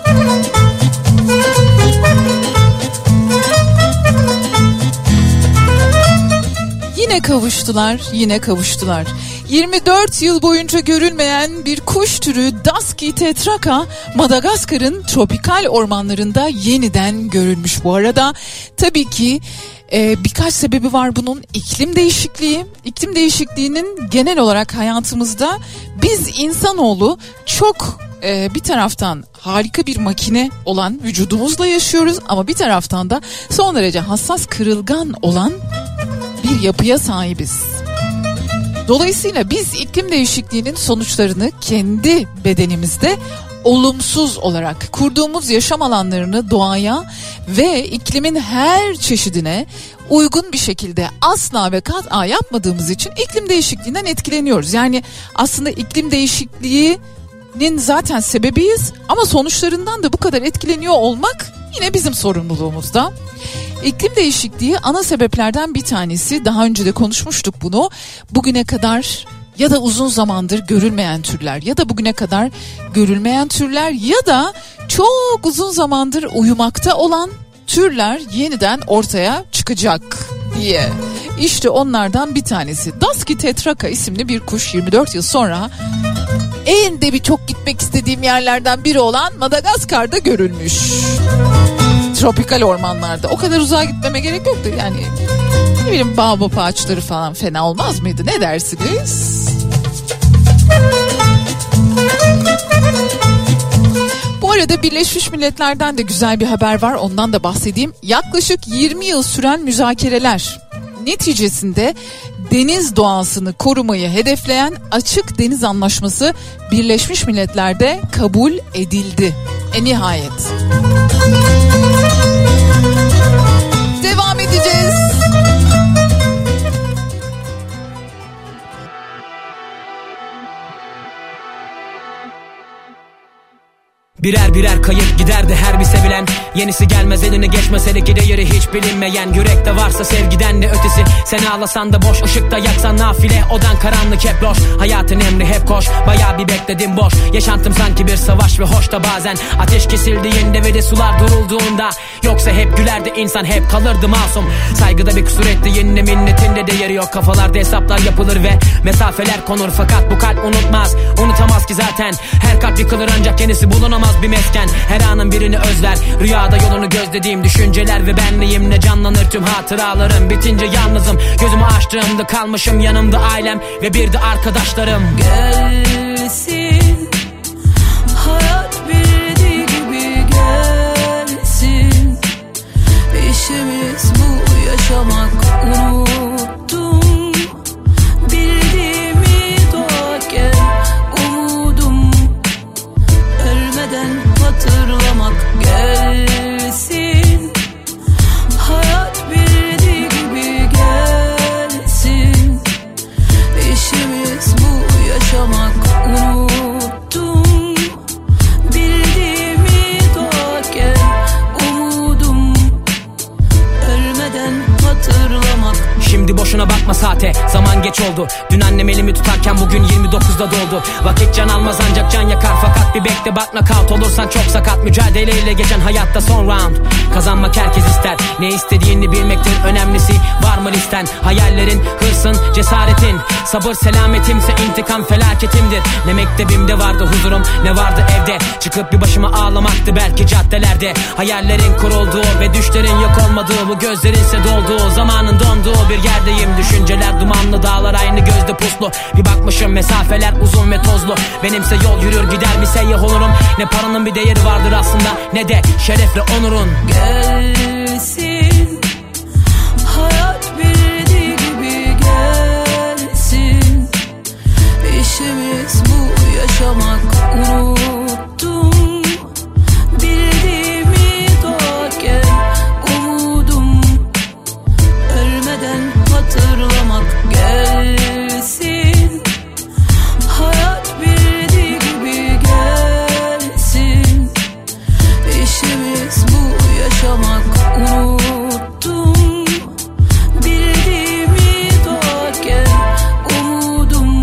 yine kavuştular, yine kavuştular. 24 yıl boyunca görülmeyen bir kuş türü Dusky tetraka Madagaskar'ın tropikal ormanlarında yeniden görülmüş bu arada. Tabii ki birkaç sebebi var bunun. İklim değişikliği. İklim değişikliğinin genel olarak hayatımızda biz insanoğlu çok bir taraftan harika bir makine olan vücudumuzla yaşıyoruz ama bir taraftan da son derece hassas, kırılgan olan bir yapıya sahibiz. Dolayısıyla biz iklim değişikliğinin sonuçlarını kendi bedenimizde olumsuz olarak kurduğumuz yaşam alanlarını doğaya ve iklimin her çeşidine uygun bir şekilde asla ve kat'a yapmadığımız için iklim değişikliğinden etkileniyoruz. Yani aslında iklim değişikliğinin zaten sebebiyiz ama sonuçlarından da bu kadar etkileniyor olmak yine bizim sorumluluğumuzda. İklim değişikliği ana sebeplerden bir tanesi. Daha önce de konuşmuştuk bunu. Bugüne kadar ya da uzun zamandır görülmeyen türler ya da bugüne kadar görülmeyen türler ya da çok uzun zamandır uyumakta olan türler yeniden ortaya çıkacak diye. İşte onlardan bir tanesi. Dasky tetraka isimli bir kuş 24 yıl sonra en de bir çok gitmek istediğim yerlerden biri olan Madagaskar'da görülmüş. Tropikal ormanlarda. O kadar uzağa gitmeme gerek yoktu yani. Ne bileyim, baobab ağaçları falan fena olmaz mıydı? Ne dersiniz? Bu arada Birleşmiş Milletler'den de güzel bir haber var. Ondan da bahsedeyim. Yaklaşık 20 yıl süren müzakereler neticesinde deniz doğasını korumayı hedefleyen Açık Deniz Anlaşması Birleşmiş Milletler'de kabul edildi. Nihayet. Devam edeceğiz. Birer birer kayıp giderdi her bir sevilen. Yenisi gelmez eline geçmese de değeri hiç bilinmeyen. Yürekte varsa sevgiden de ötesi. Sen ağlasan da boş, ışıkta yaksan nafile. Odan karanlık hep loş, hayatın emri hep koş. Bayağı bir bekledim boş, yaşantım sanki bir savaş ve hoş da bazen ateş kesildiğinde ve de sular durulduğunda. Yoksa hep gülerdi insan, hep kalırdı masum. Saygıda bir kusur ettiğinde minnetinde değeri yok. Kafalarda hesaplar yapılır ve mesafeler konur. Fakat bu kalp unutmaz, unutamaz ki zaten. Her kalp yıkılır ancak yenisi bulunamaz bir mesken. Her anın birini özler, rüyada yolunu gözlediğim düşünceler ve benliğimle canlanır tüm hatıralarım. Bitince yalnızım, gözümü açtığımda kalmışım yanımda ailem ve bir de arkadaşlarım. Gelsin hayat bildiği gibi gelsin. İşimiz bu, yaşamak unuttum. Bildiğimi doğarken umudum ölmeden hatırlamak gelsin. Hayat bildiği gibi gelsin. İşimiz bu, yaşamak unuttum. Bildiğimi doğarken umudum ölmeden hatırlamak. Şimdi boşuna bakma saate, zaman geç oldu. Dün annem elimi tutarken bugün 29'da doldu. Vakit can almaz ancak can yakar. Fakat bir bekle bak, knockout olursan çok sakat. Mücadeleyle geçen hayatta son round. Kazanmak herkes ister, ne istediğini bilmektir önemlisi. Var mı listen, hayallerin, hırsın, cesaretin. Sabır selametimse intikam felaketimdir. Ne mektebimde vardı huzurum, ne vardı evde. Çıkıp bir başıma ağlamaktı belki caddelerde. Hayallerin kurulduğu ve düşlerin yok olmadığı, bu gözlerinse dolduğu, zamanın donduğu bir yerdeyim. Düşünceler dumanlı, dağlar aynı gözde puslu. Bir bakmışım mesafeler uzun ve tozlu. Benimse yol yürür gider bir seyyah olurum. Ne paranın bir değeri vardır aslında, ne de şerefle onurun. Gelsin hayat bildiği gibi gelsin. İşimiz bu, yaşamak unuttum. Bildiğimi doğarken umudum ölmeden hatırlamak gelsin. Hayat bildiği gibi gelsin. İşimiz bu, yaşamak unuttum. Bildiğimi doğarken umudum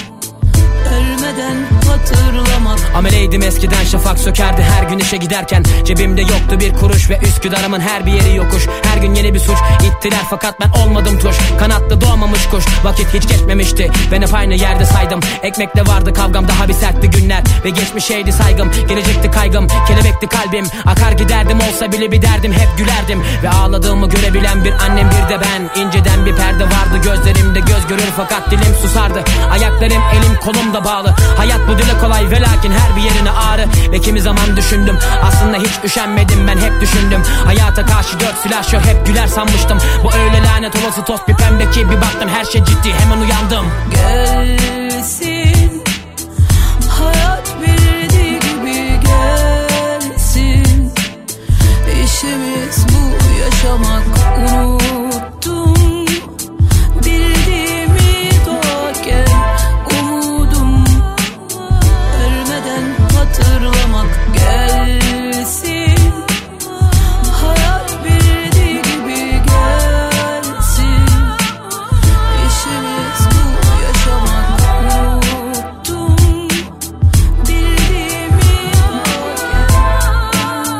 ölmeden hatırlamak. Ameleydim eskiden, şafak sökerdi her gün işe giderken. Cebimde yoktu bir kuruş ve Üsküdar'ımın her bir yeri yokuş. Her gün yeni bir suç ittiler fakat ben olmadım tuş. Kanatlı doğmamış kuş, vakit hiç geçmemişti. Ben hep aynı yerde saydım. Ekmekle vardı kavgam, daha bir sertti günler. Ve geçmişeydi saygım, gelecekti kaygım. Kelebekti kalbim, akar giderdim, olsa bile bir derdim. Hep gülerdim ve ağladığımı görebilen bir annem bir de ben. İnceden bir perde vardı gözlerimde, göz görür fakat dilim susardı. Ayak Bileklerim elim kolum da bağlı. Hayat bu dile kolay ve lakin her bir yerine ağrı. Ve kimi zaman düşündüm, aslında hiç üşenmedim, ben hep düşündüm. Hayata karşı 4 silahşör hep güler sanmıştım. Bu öyle lanet olası tost bir pembe ki bir baktım her şey ciddi, hemen uyandım. Gelsin hayat bildiği gibi gelsin. İşimiz bu yaşamak, unuttum bildiğimi doğarken umudum. Ölmeden hatırlamak gelsin. Hayat bildiği gibi gelsin. İşimiz bu yaşamak, unuttum bildiğimi doğarken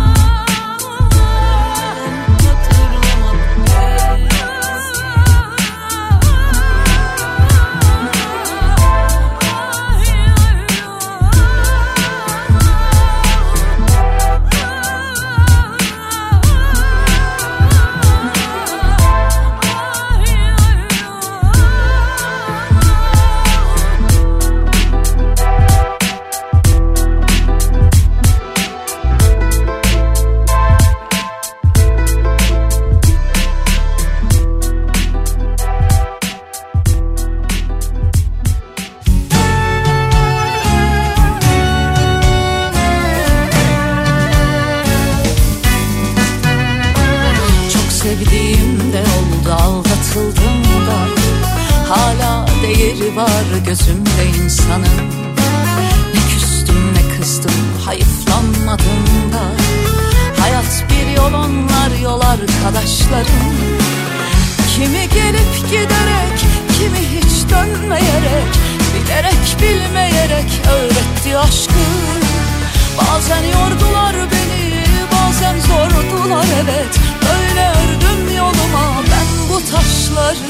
sevdiğimde oldu, aldatıldım da hala değeri var gözümde insanın. Ne küstüm ne kızdım, hayıflanmadım da hayat bir yol, onlar yol arkadaşlarım. Kimi gelip giderek, kimi hiç dönmeyerek, bilerek bilmeyerek öğretti aşkı. Bazen yordular beni, bazen zordular evet. Öyle ördüm yoluma ben bu taşları.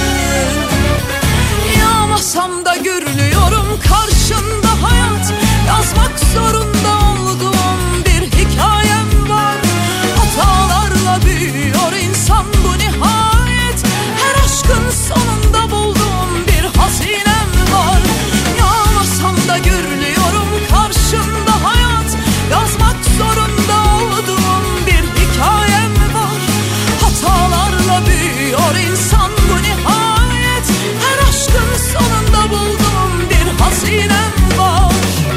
Yağmasam da gürlüyorum karşında hayat. Yazmak zorunda olduğum bir hikayem var. Hatalarla büyüyor insan bu nihayet. Her aşkın sonunda bulduğum bir hazinem var. Yağmasam da gürlüyorum karşında hayat. Yazmak zorunda olduğum bir hikayem var. Hatalarla büyüyor insan bu nihayet. Her aşkın sonunda bulduğum bir hazinem var.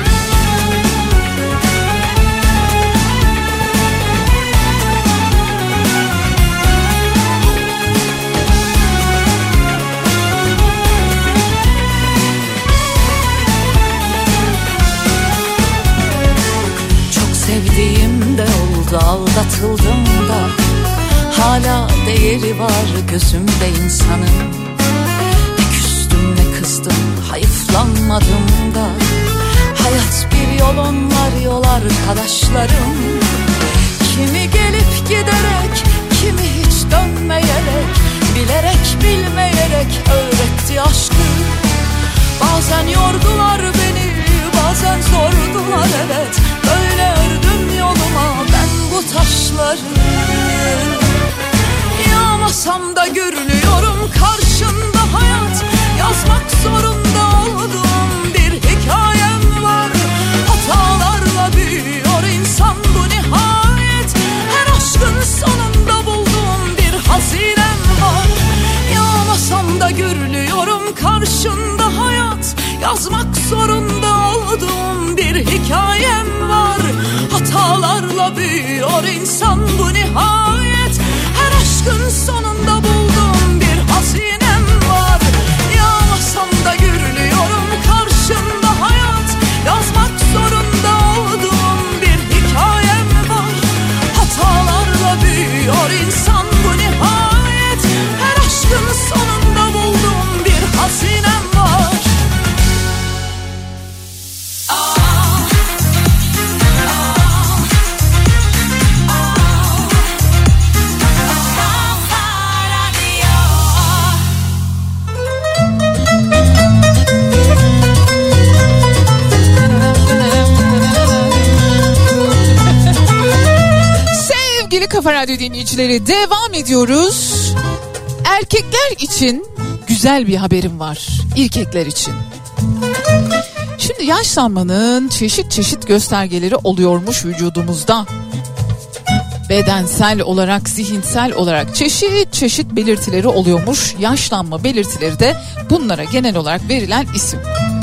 Sevdiğim de oldu, aldatıldım da hala değeri var gözümde insanın. Ne küstüm ne kızdım, hayıflanmadım da hayat bir yol, onlar yol arkadaşlarım. Kimi gelip giderek, kimi hiç dönmeyerek, bilerek bilmeyerek öğretti aşkı. Bazen yordular beni, bazen zordular evet. Öyle ördüm yoluma ben bu taşları. Yağmasam da gürlüyorum karşında hayat. Yazmak zorunda olduğum bir hikayem var. Hatalarla büyüyor insan bu nihayet. Her aşkın sonunda bulduğum bir hazinem var. Yağmasam da gürlüyorum karşında hayat. Yazmak zorunda olduğum bir hikayem var. Hatalarla büyüyor insan bu nihayet. Her aşkın sonunda bulduğum bir hazinem var. Yağmasam da gürlüyorum karşında hayat. Yazmak zorunda olduğum bir hikayem var. Hatalarla büyüyor insan bu nihayet. Her aşkın sonunda bulduğum bir hazinem var. Kafa Radyo dinleyicileri, devam ediyoruz. Erkekler için güzel bir haberim var erkekler için. Şimdi yaşlanmanın çeşit çeşit göstergeleri oluyormuş vücudumuzda. Bedensel olarak, zihinsel olarak çeşit çeşit belirtileri oluyormuş. Yaşlanma belirtileri de bunlara genel olarak verilen isim.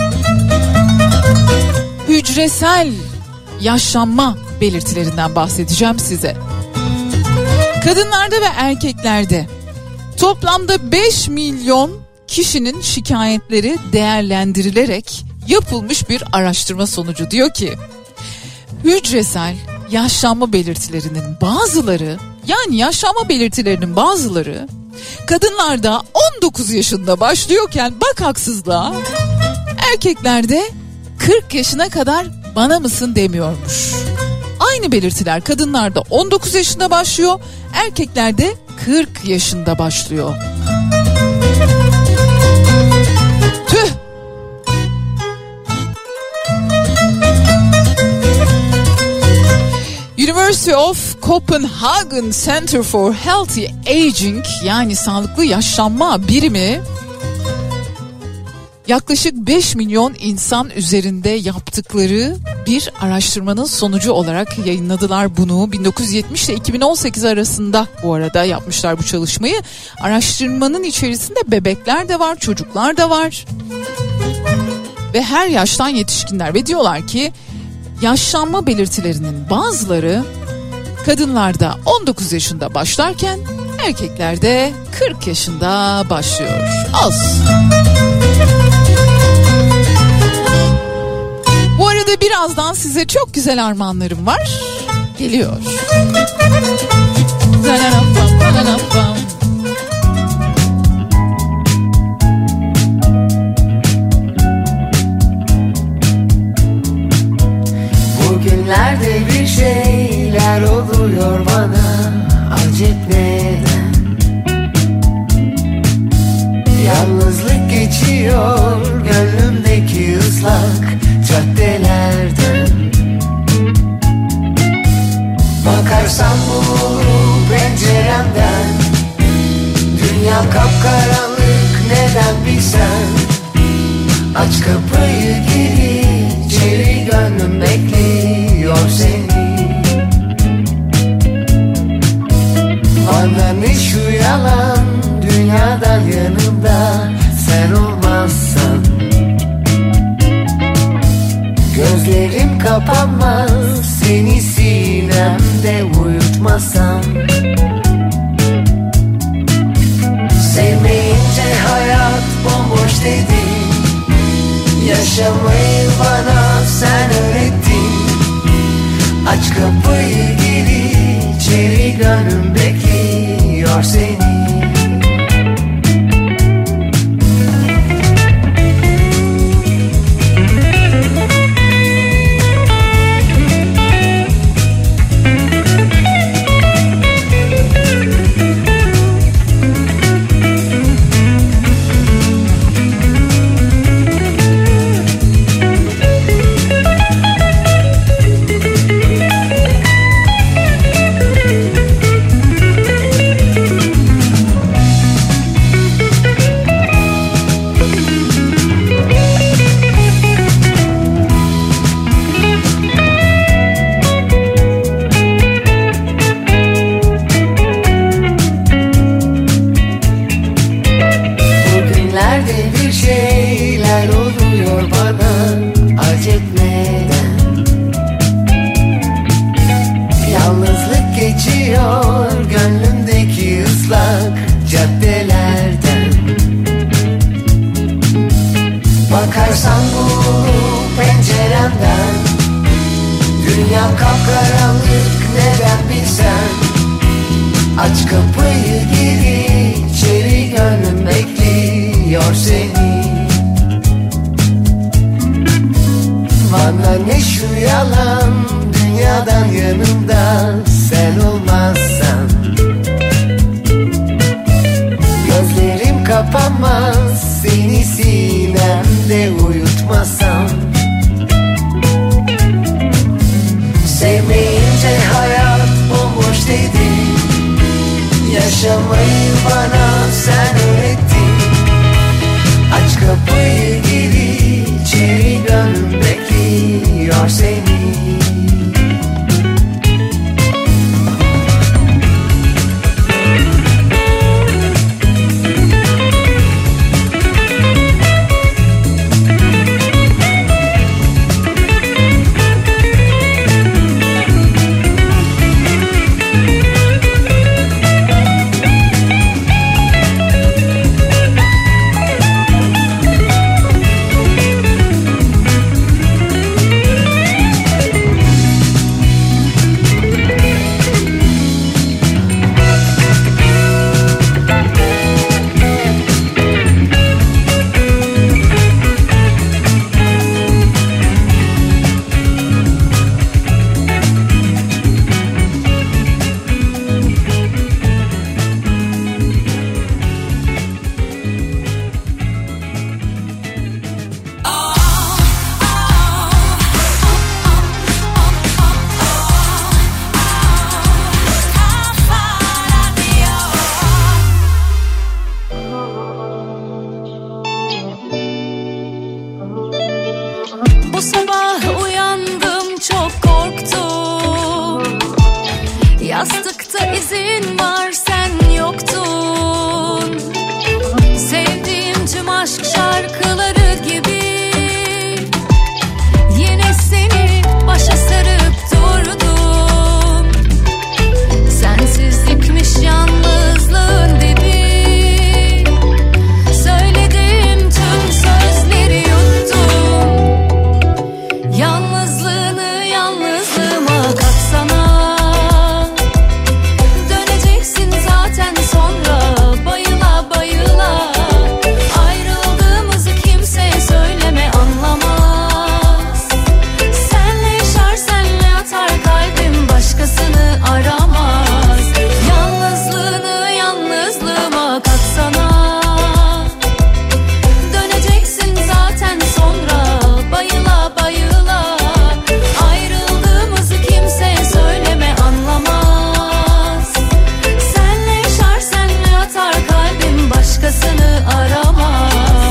Hücresel yaşlanma belirtilerinden bahsedeceğim size. Kadınlarda ve erkeklerde toplamda 5 milyon kişinin şikayetleri değerlendirilerek yapılmış bir araştırma sonucu diyor ki hücresel yaşlanma belirtilerinin bazıları kadınlarda 19 yaşında başlıyorken bak haksızlığa, erkeklerde 40 yaşına kadar bana mısın demiyormuş. Aynı belirtiler kadınlarda 19 yaşında başlıyor, erkeklerde 40 yaşında başlıyor. Tüh! University of Copenhagen Center for Healthy Aging, yani sağlıklı yaşlanma birimi yaklaşık 5 milyon insan üzerinde yaptıkları bir araştırmanın sonucu olarak yayınladılar bunu. 1970 ile 2018 arasında bu arada yapmışlar bu çalışmayı. Araştırmanın içerisinde bebekler de var, çocuklar da var ve her yaştan yetişkinler, ve diyorlar ki yaşlanma belirtilerinin bazıları kadınlarda 19 yaşında başlarken erkeklerde 40 yaşında başlıyor. Az. Bu arada birazdan size çok güzel armağanlarım var. Geliyor. Bugünlerde bir şeyler oluyor bana, acep neden? Yalnızlık geçiyor gönlümdeki ıslak caddelerden. Bakarsam bu penceremden, dünya kapkaranlık, neden bilsen. Aç kapıyı, gir içeri, gönlüm bekliyor seni. Bana ne şu yalan, dünyadan yanımda sen olmazsan. Gözlerim kapanmaz, seni sinemde uyutmasam. Sevmeyince hayat bomboş dedin, yaşamayı bana sen öğrettin. Aç kapıyı, gir içeri, gönlüm bekliyor seni. Bakarsan bu penceremden, dünya kapkaranlık, neden bilsen. Aç kapıyı, gir içeri, gönlüm bekliyor seni. Bana ne şu yalan, dünyadan yanımda sen olmazsan. Gözlerim kapanmaz, seni sinemde uyutmasam. Sevmeyince hayat bomboş dedin, yaşamayı bana sen öğrettin. kapıyı geri içeri dön, bekliyor seni. Bu sabah uyandım çok korktum. Yastıkta izin var sen yoktun. Sevdiğim tüm aşk şarkıları gibi yine seni başa sarıp durdum. Sensizlikmiş yalnızlığın dibi. Söylediğim tüm sözleri yuttum. Yalnızlığını yalnızlığıma katsana. Döneceksin zaten sonra bayıla bayıla. Ayrıldığımızı kimseye söyleme, anlamaz. Senle yaşar senle atar kalbim, başkasını aramaz. Yalnızlığını yalnızlığıma katsana. Döneceksin zaten sonra bayıla bayıla. Ayrıldığımızı kimseye söyleme, anlamaz. Senle yaşar senle atar kalbim, başkasını aramaz.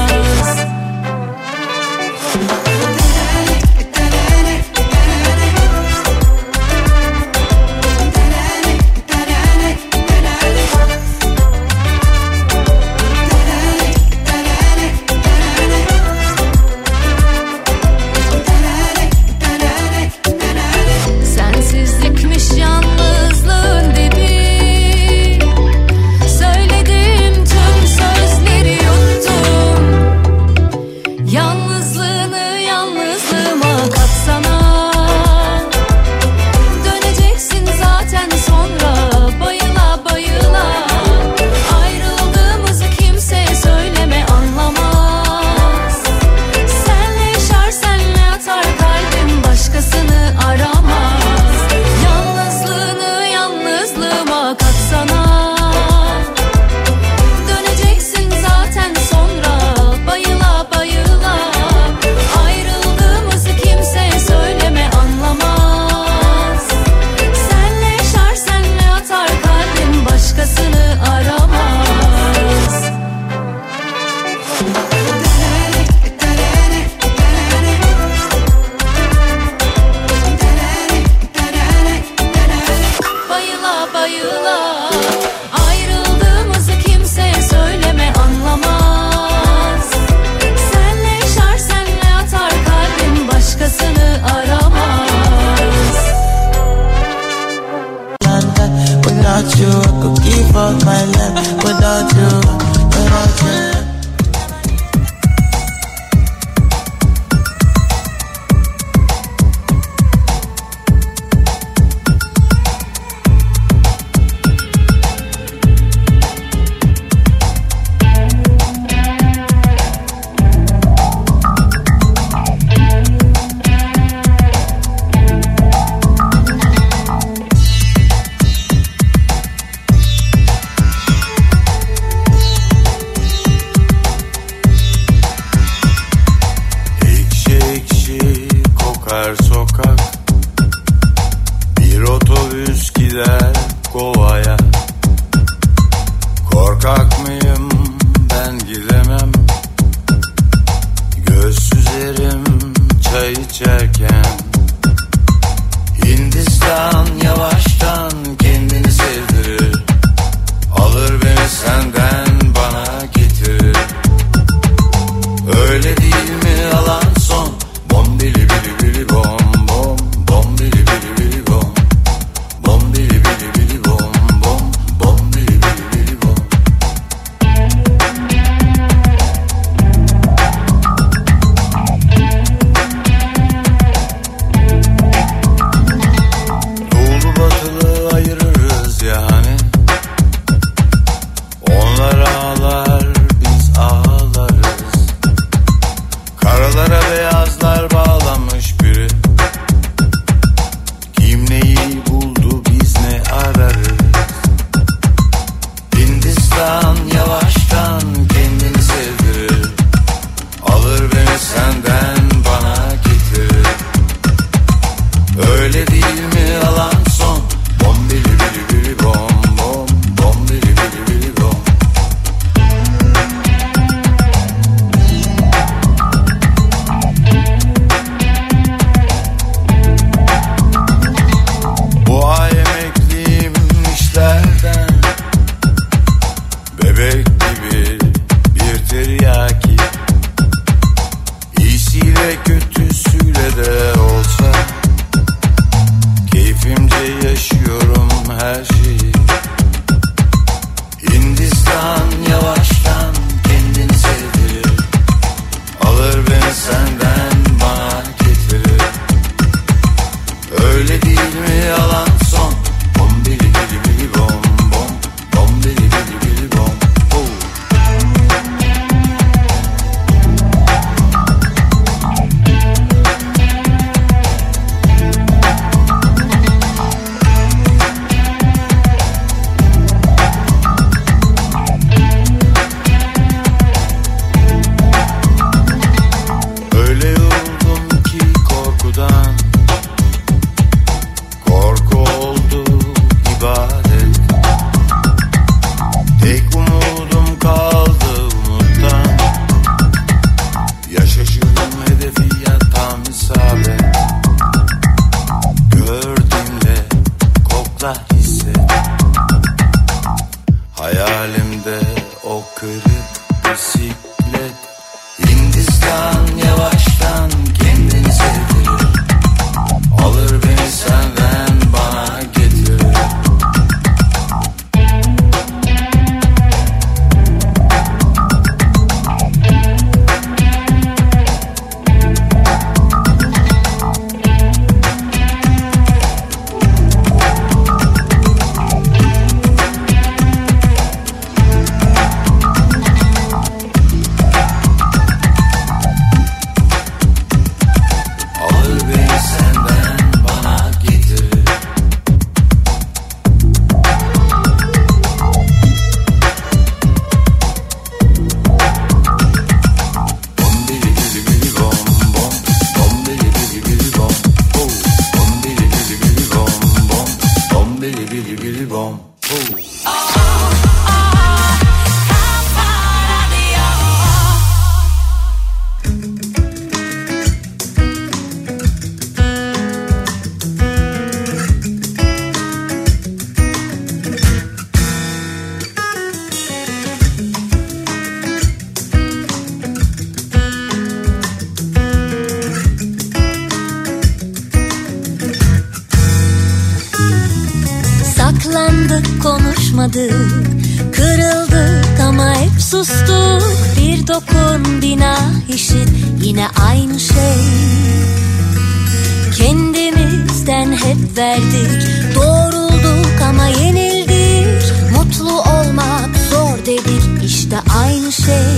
Sensizlikmiş yalnızlığın dibi. Söylediğim tüm sözleri yuttum. Yalnızlığını yalnızlığıma katsana. Döneceksin zaten sonra bayıla bayıla. Ayrıldığımızı kimseye söyleme, anlamaz. Senle yaşar senle atar kalbim, başkasını aramaz. Yalnızlığını yalnızlığıma katsana. Döneceksin zaten sonra bayıla bayıla. Ayrıldığımızı kimseye söyleme, anlamaz. Senle yaşar senle atar kalbim, başkasını aramaz. Bayıla bayıla. Ayrıldığımızı kimseye söyleme, anlamaz. Senle yaşar senle atar kalbim, başkasını aramaz. Without you, I could give up my life. Without you, without you. ederim çay içerken. Hindistan yavaştan kendini sevdirir, alır beni senden bana getirir. Öyle değil mi alan son? Bom bili bili bili bom bom, bom bili bili bili bom, bom bili bili bili bom bom, bom bili bili bili bom. Doğulu batılı ayırırız yani. Onlar ağlar, biz ağlarız. Karalara beyazlar bağlanmış biri. Kim neyi buldu, biz ne ararız? Hindistan yavaştan kendini sevdirir, alır beni senden bana getirir. Öyle değil mi alan son? Bom bili bili bili bom bom, bom bili bili bili bom. Bu ay emekliyim işlerden, bebek gibi bir tiryaki. İyisiyle kötüsüyle de olsa keyfimce yaşıyorum her şeyi. Hindistan yavaştan kendini sevdirir, alır beni senden bana getirir. Öyle değil mi yalan son? Bom bili bili bili bom bom, bom bili bili bili bom. Öyle yoruldum ki korkudan, korku oldu ibadet. Tek umudum kaldı umuttan, ya şaşırdım hedefi ya tam isabet. Gör dinle, kokla hisset, hayalimde o kırık bisiklet. Hindistan yavaştan kendini sevdirir, alır beni senden bana getirir. Alır beni senden bana getirir. Bom bili bili bili bom bom, bom bili bili bili bom. Bom bili bili bili bom bom, bom bili bili bili bom. Saklandık, konuşmadık, kırıldık ama hep sustuk. Bir dokun, bina işit, yine aynı şey. Kendimizden hep verdik, doğrulduk ama yenildik. Mutlu olmak zor dedik, işte aynı şey.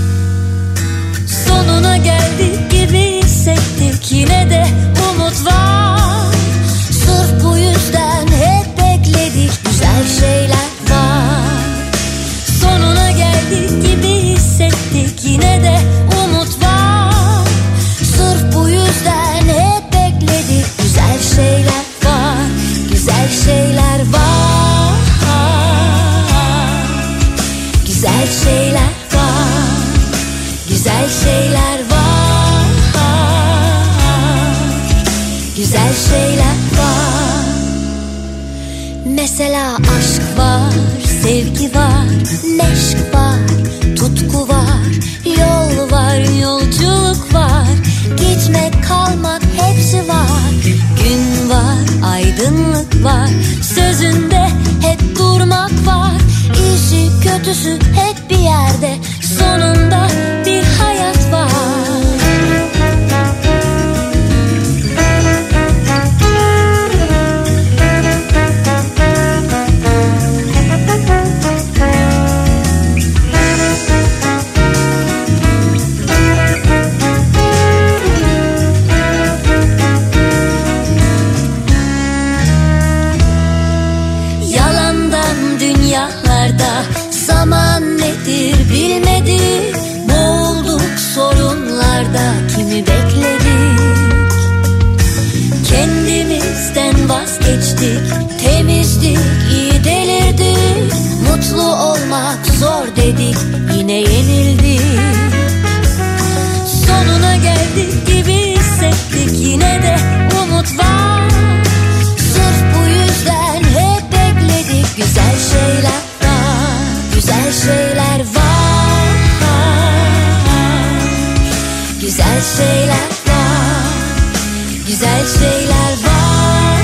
Sonuna geldik gibi hissettik, yine de umut var. Sırf bu yüzden hep bekledik, güzel şeyler var. Sonuna geldik gibi hissettik, yine de umut var. Sırf bu yüzden hep bekledik, güzel şeyler var. Güzel şeyler var. Güzel şeyler var. Güzel şeyler var. güzel şeyler var. Mesela aşk var, sevgi var, neşk var, tutku var, yol var, yolculuk var, gitmek kalmak hepsi var. Gün var, aydınlık var, sözünde hep durmak var. İyisi kötüsü hep bir yerde, sonunda bir hayat var. Zaman nedir bilmedik, boğulduk sorunlarda, kimi bekledik. Kendimizden vazgeçtik, temizdik, iyi delirdik. Mutlu olmak zor dedik, yine yenildik. Sonuna geldik gibi hissettik, yine de umut var. Sırf bu yüzden hep bekledik, güzel şeyler. Güzel şeyler var, güzel şeyler var, güzel şeyler var,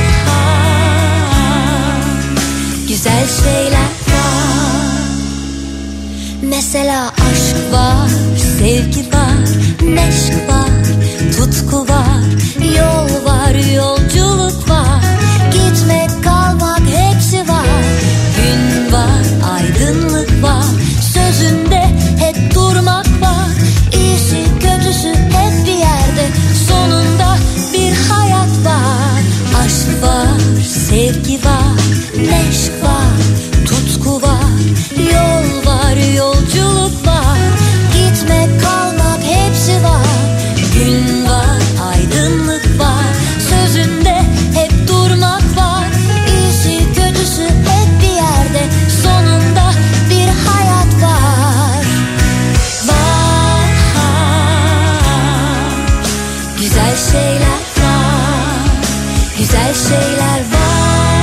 güzel şeyler var. Mesela aşk var, sevgi var, neşk var, tutku var, yol var, yolculuk var, gitmek kalmak hepsi var. Gün var, aydınlık var, sözünde hep durmak var. İyisi kötüsü hep bir yerde, sonunda bir hayat var. Aşk var, sevgi var, neşk var, tutku var, yol var, yolculuk var, gitmek kalmak hepsi var. Gün var, aydınlık var, sözünde hep durmak var. İyisi kötüsü hep bir yerde, sonunda bir hayat var. Var, güzel şeyler var, güzel şeyler var,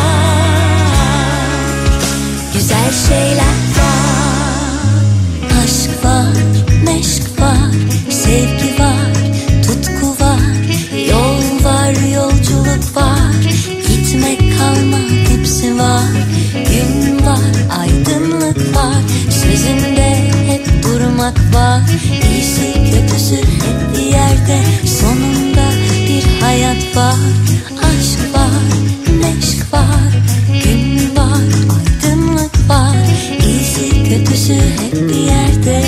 güzel şeyler var. Aşk var, meşk var, sevgi var, tutku var, yol var, yolculuk var, gitmek kalmak hepsi var. Gün var, aydınlık var, sözünde hep durmak var. İyisi kötüsü hep bir yerde, sonunda bir hayat var. Aşk var, meşk var, gün var, aydınlık var, İyisi kötüsü hep bir yerde.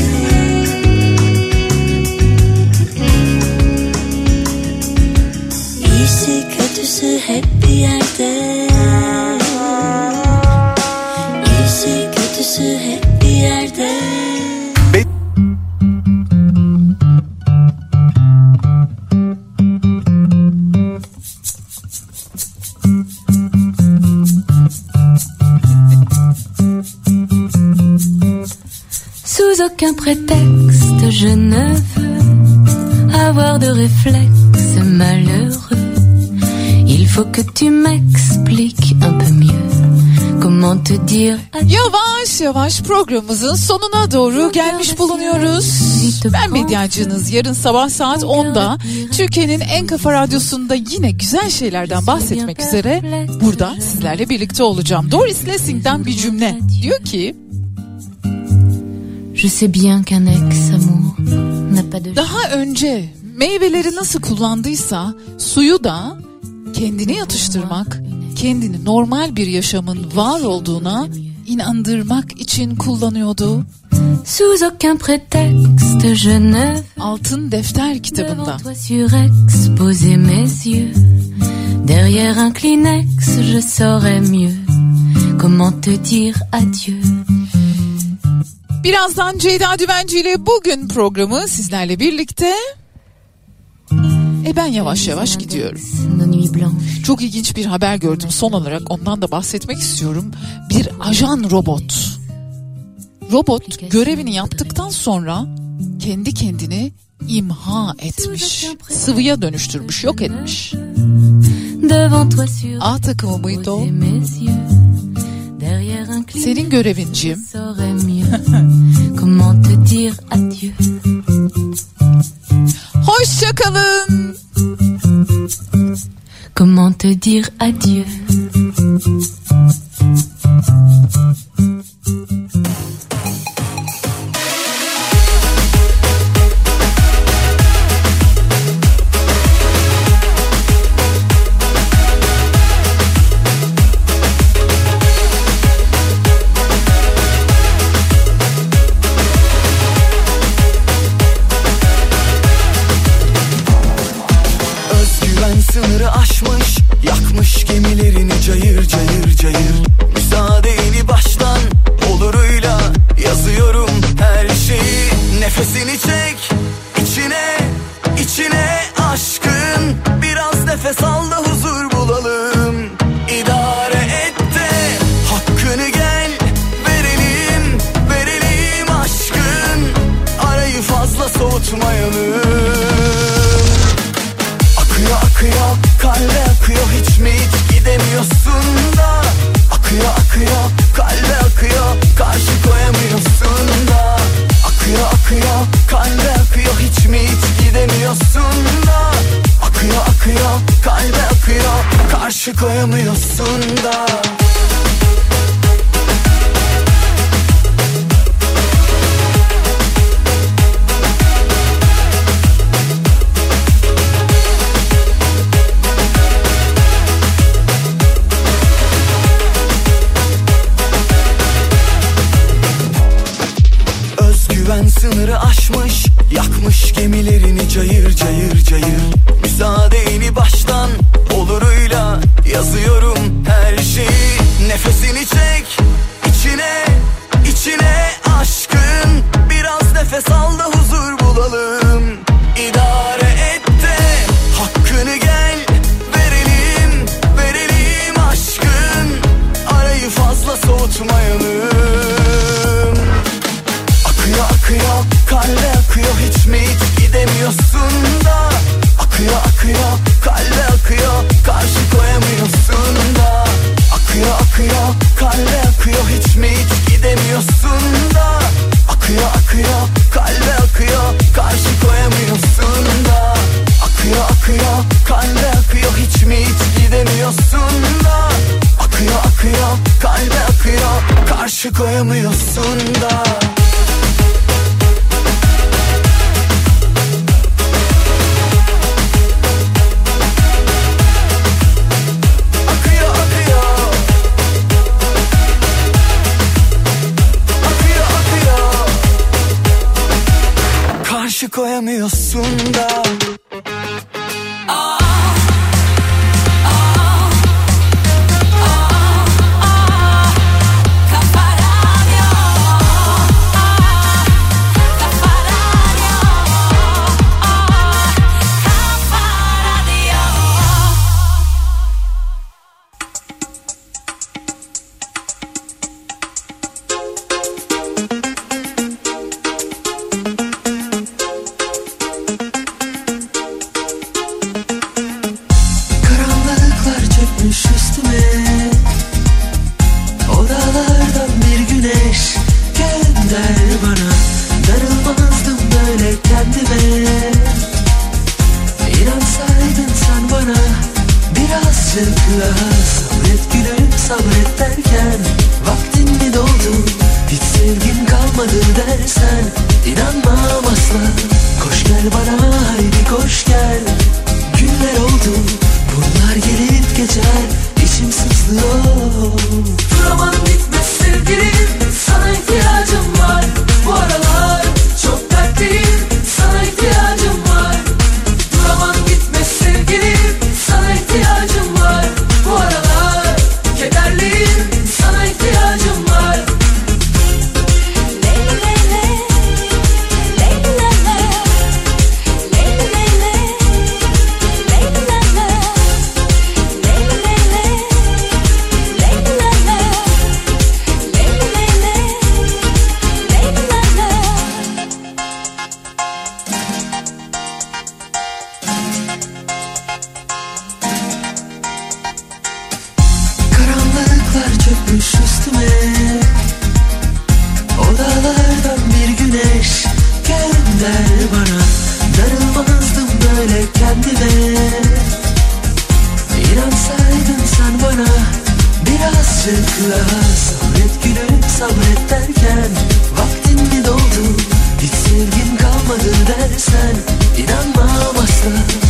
İyisi kötüsü hep bir yerde. İyisi kötüsü hep bir yerde. Sous aucun prétexte, je ne veux avoir de réflexe malheureux. Il faut que tu m'expliques un peu mieux comment te dire. Yavaş yavaş programımızın sonuna doğru gelmiş bulunuyoruz. Ben medyacınız. Yarın sabah saat 10'da Türkiye'nin en kafa radyosunda yine güzel şeylerden bahsetmek üzere burada sizlerle birlikte olacağım. Doris Lessing'den bir cümle. Diyor ki: Je sais bien qu'un ex-amour n'a pas de... Daha önce meyveleri nasıl kullandıysa suyu da kendini yatıştırmak, kendini normal bir yaşamın var olduğuna inandırmak için kullanıyordu. Sous aucun prétexte, je ne... Altın Defter kitabında. Surexposer mes yeux. Derrière un Kleenex, je saurais mieux comment te dire adieu. Birazdan Ceyda Düvenci ile bugün programı sizlerle birlikte. Ben yavaş yavaş gidiyorum. Çok ilginç bir haber gördüm. Son olarak ondan da bahsetmek istiyorum. Bir ajan robot. Robot görevini yaptıktan sonra kendi kendini imha etmiş. Sıvıya dönüştürmüş, yok etmiş. devant toi sur A takımı mıydı o? mes yeux. Derrière un clip, Senin görevincim. saurais mieux comment te dire adieu. Hoşça kalın. Comment te dire adieu. Sınırı aşmış, yakmış gemilerini cayır cayır cayır. Müsaadeni baştan oluruyla yazıyorum her şeyi. Nefesini çek, içine, içine aşkın. Biraz nefes al da huzur bulalım. İdare et de hakkını gel verelim, verelim aşkın. Arayı fazla soğutmayalım. Akıyor, kalbe akıyor, hiç mi hiç gidemiyorsun da. Akıyor, akıyor, kalbe akıyor, karşı koyamıyorsun da. Akıyor, akıyor, kalbe akıyor, hiç mi hiç gidemiyorsun da. Akıyor, akıyor, kalbe akıyor, karşı koyamıyorsun da. Sınırı aşmış, yakmış gemilerini cayır cayır cayır. Müsaadeni baştan oluruyla yazıyorum her şeyi. Nefesini çek, içine, içine aşkın. Biraz nefes al da huzur bulalım. İdare et de hakkını gel verelim, verelim aşkın. Arayı fazla soğutmayalım. Akıyor, kalbe akıyor, hiç mi hiç gidemiyorsun da. Akıyor, akıyor, kalbe akıyor, karşı koyamıyorsun da. Akıyor, akıyor, kalbe akıyor, hiç mi hiç gidemiyorsun da. Akıyor, akıyor, kalbe akıyor, karşı koyamıyorsun da. Akıyor, akıyor, kalbe akıyor, hiç mi hiç gidemiyorsun da. Akıyor, akıyor, kalbe akıyor, karşı koyamıyorsun da. Karşı koyamıyorsun da. kendine. İnansaydın sen bana birazcık daha. Sabret gülüm sabret derken vaktin mi doldu, hiç sevgim kalmadı dersen inanmam asla.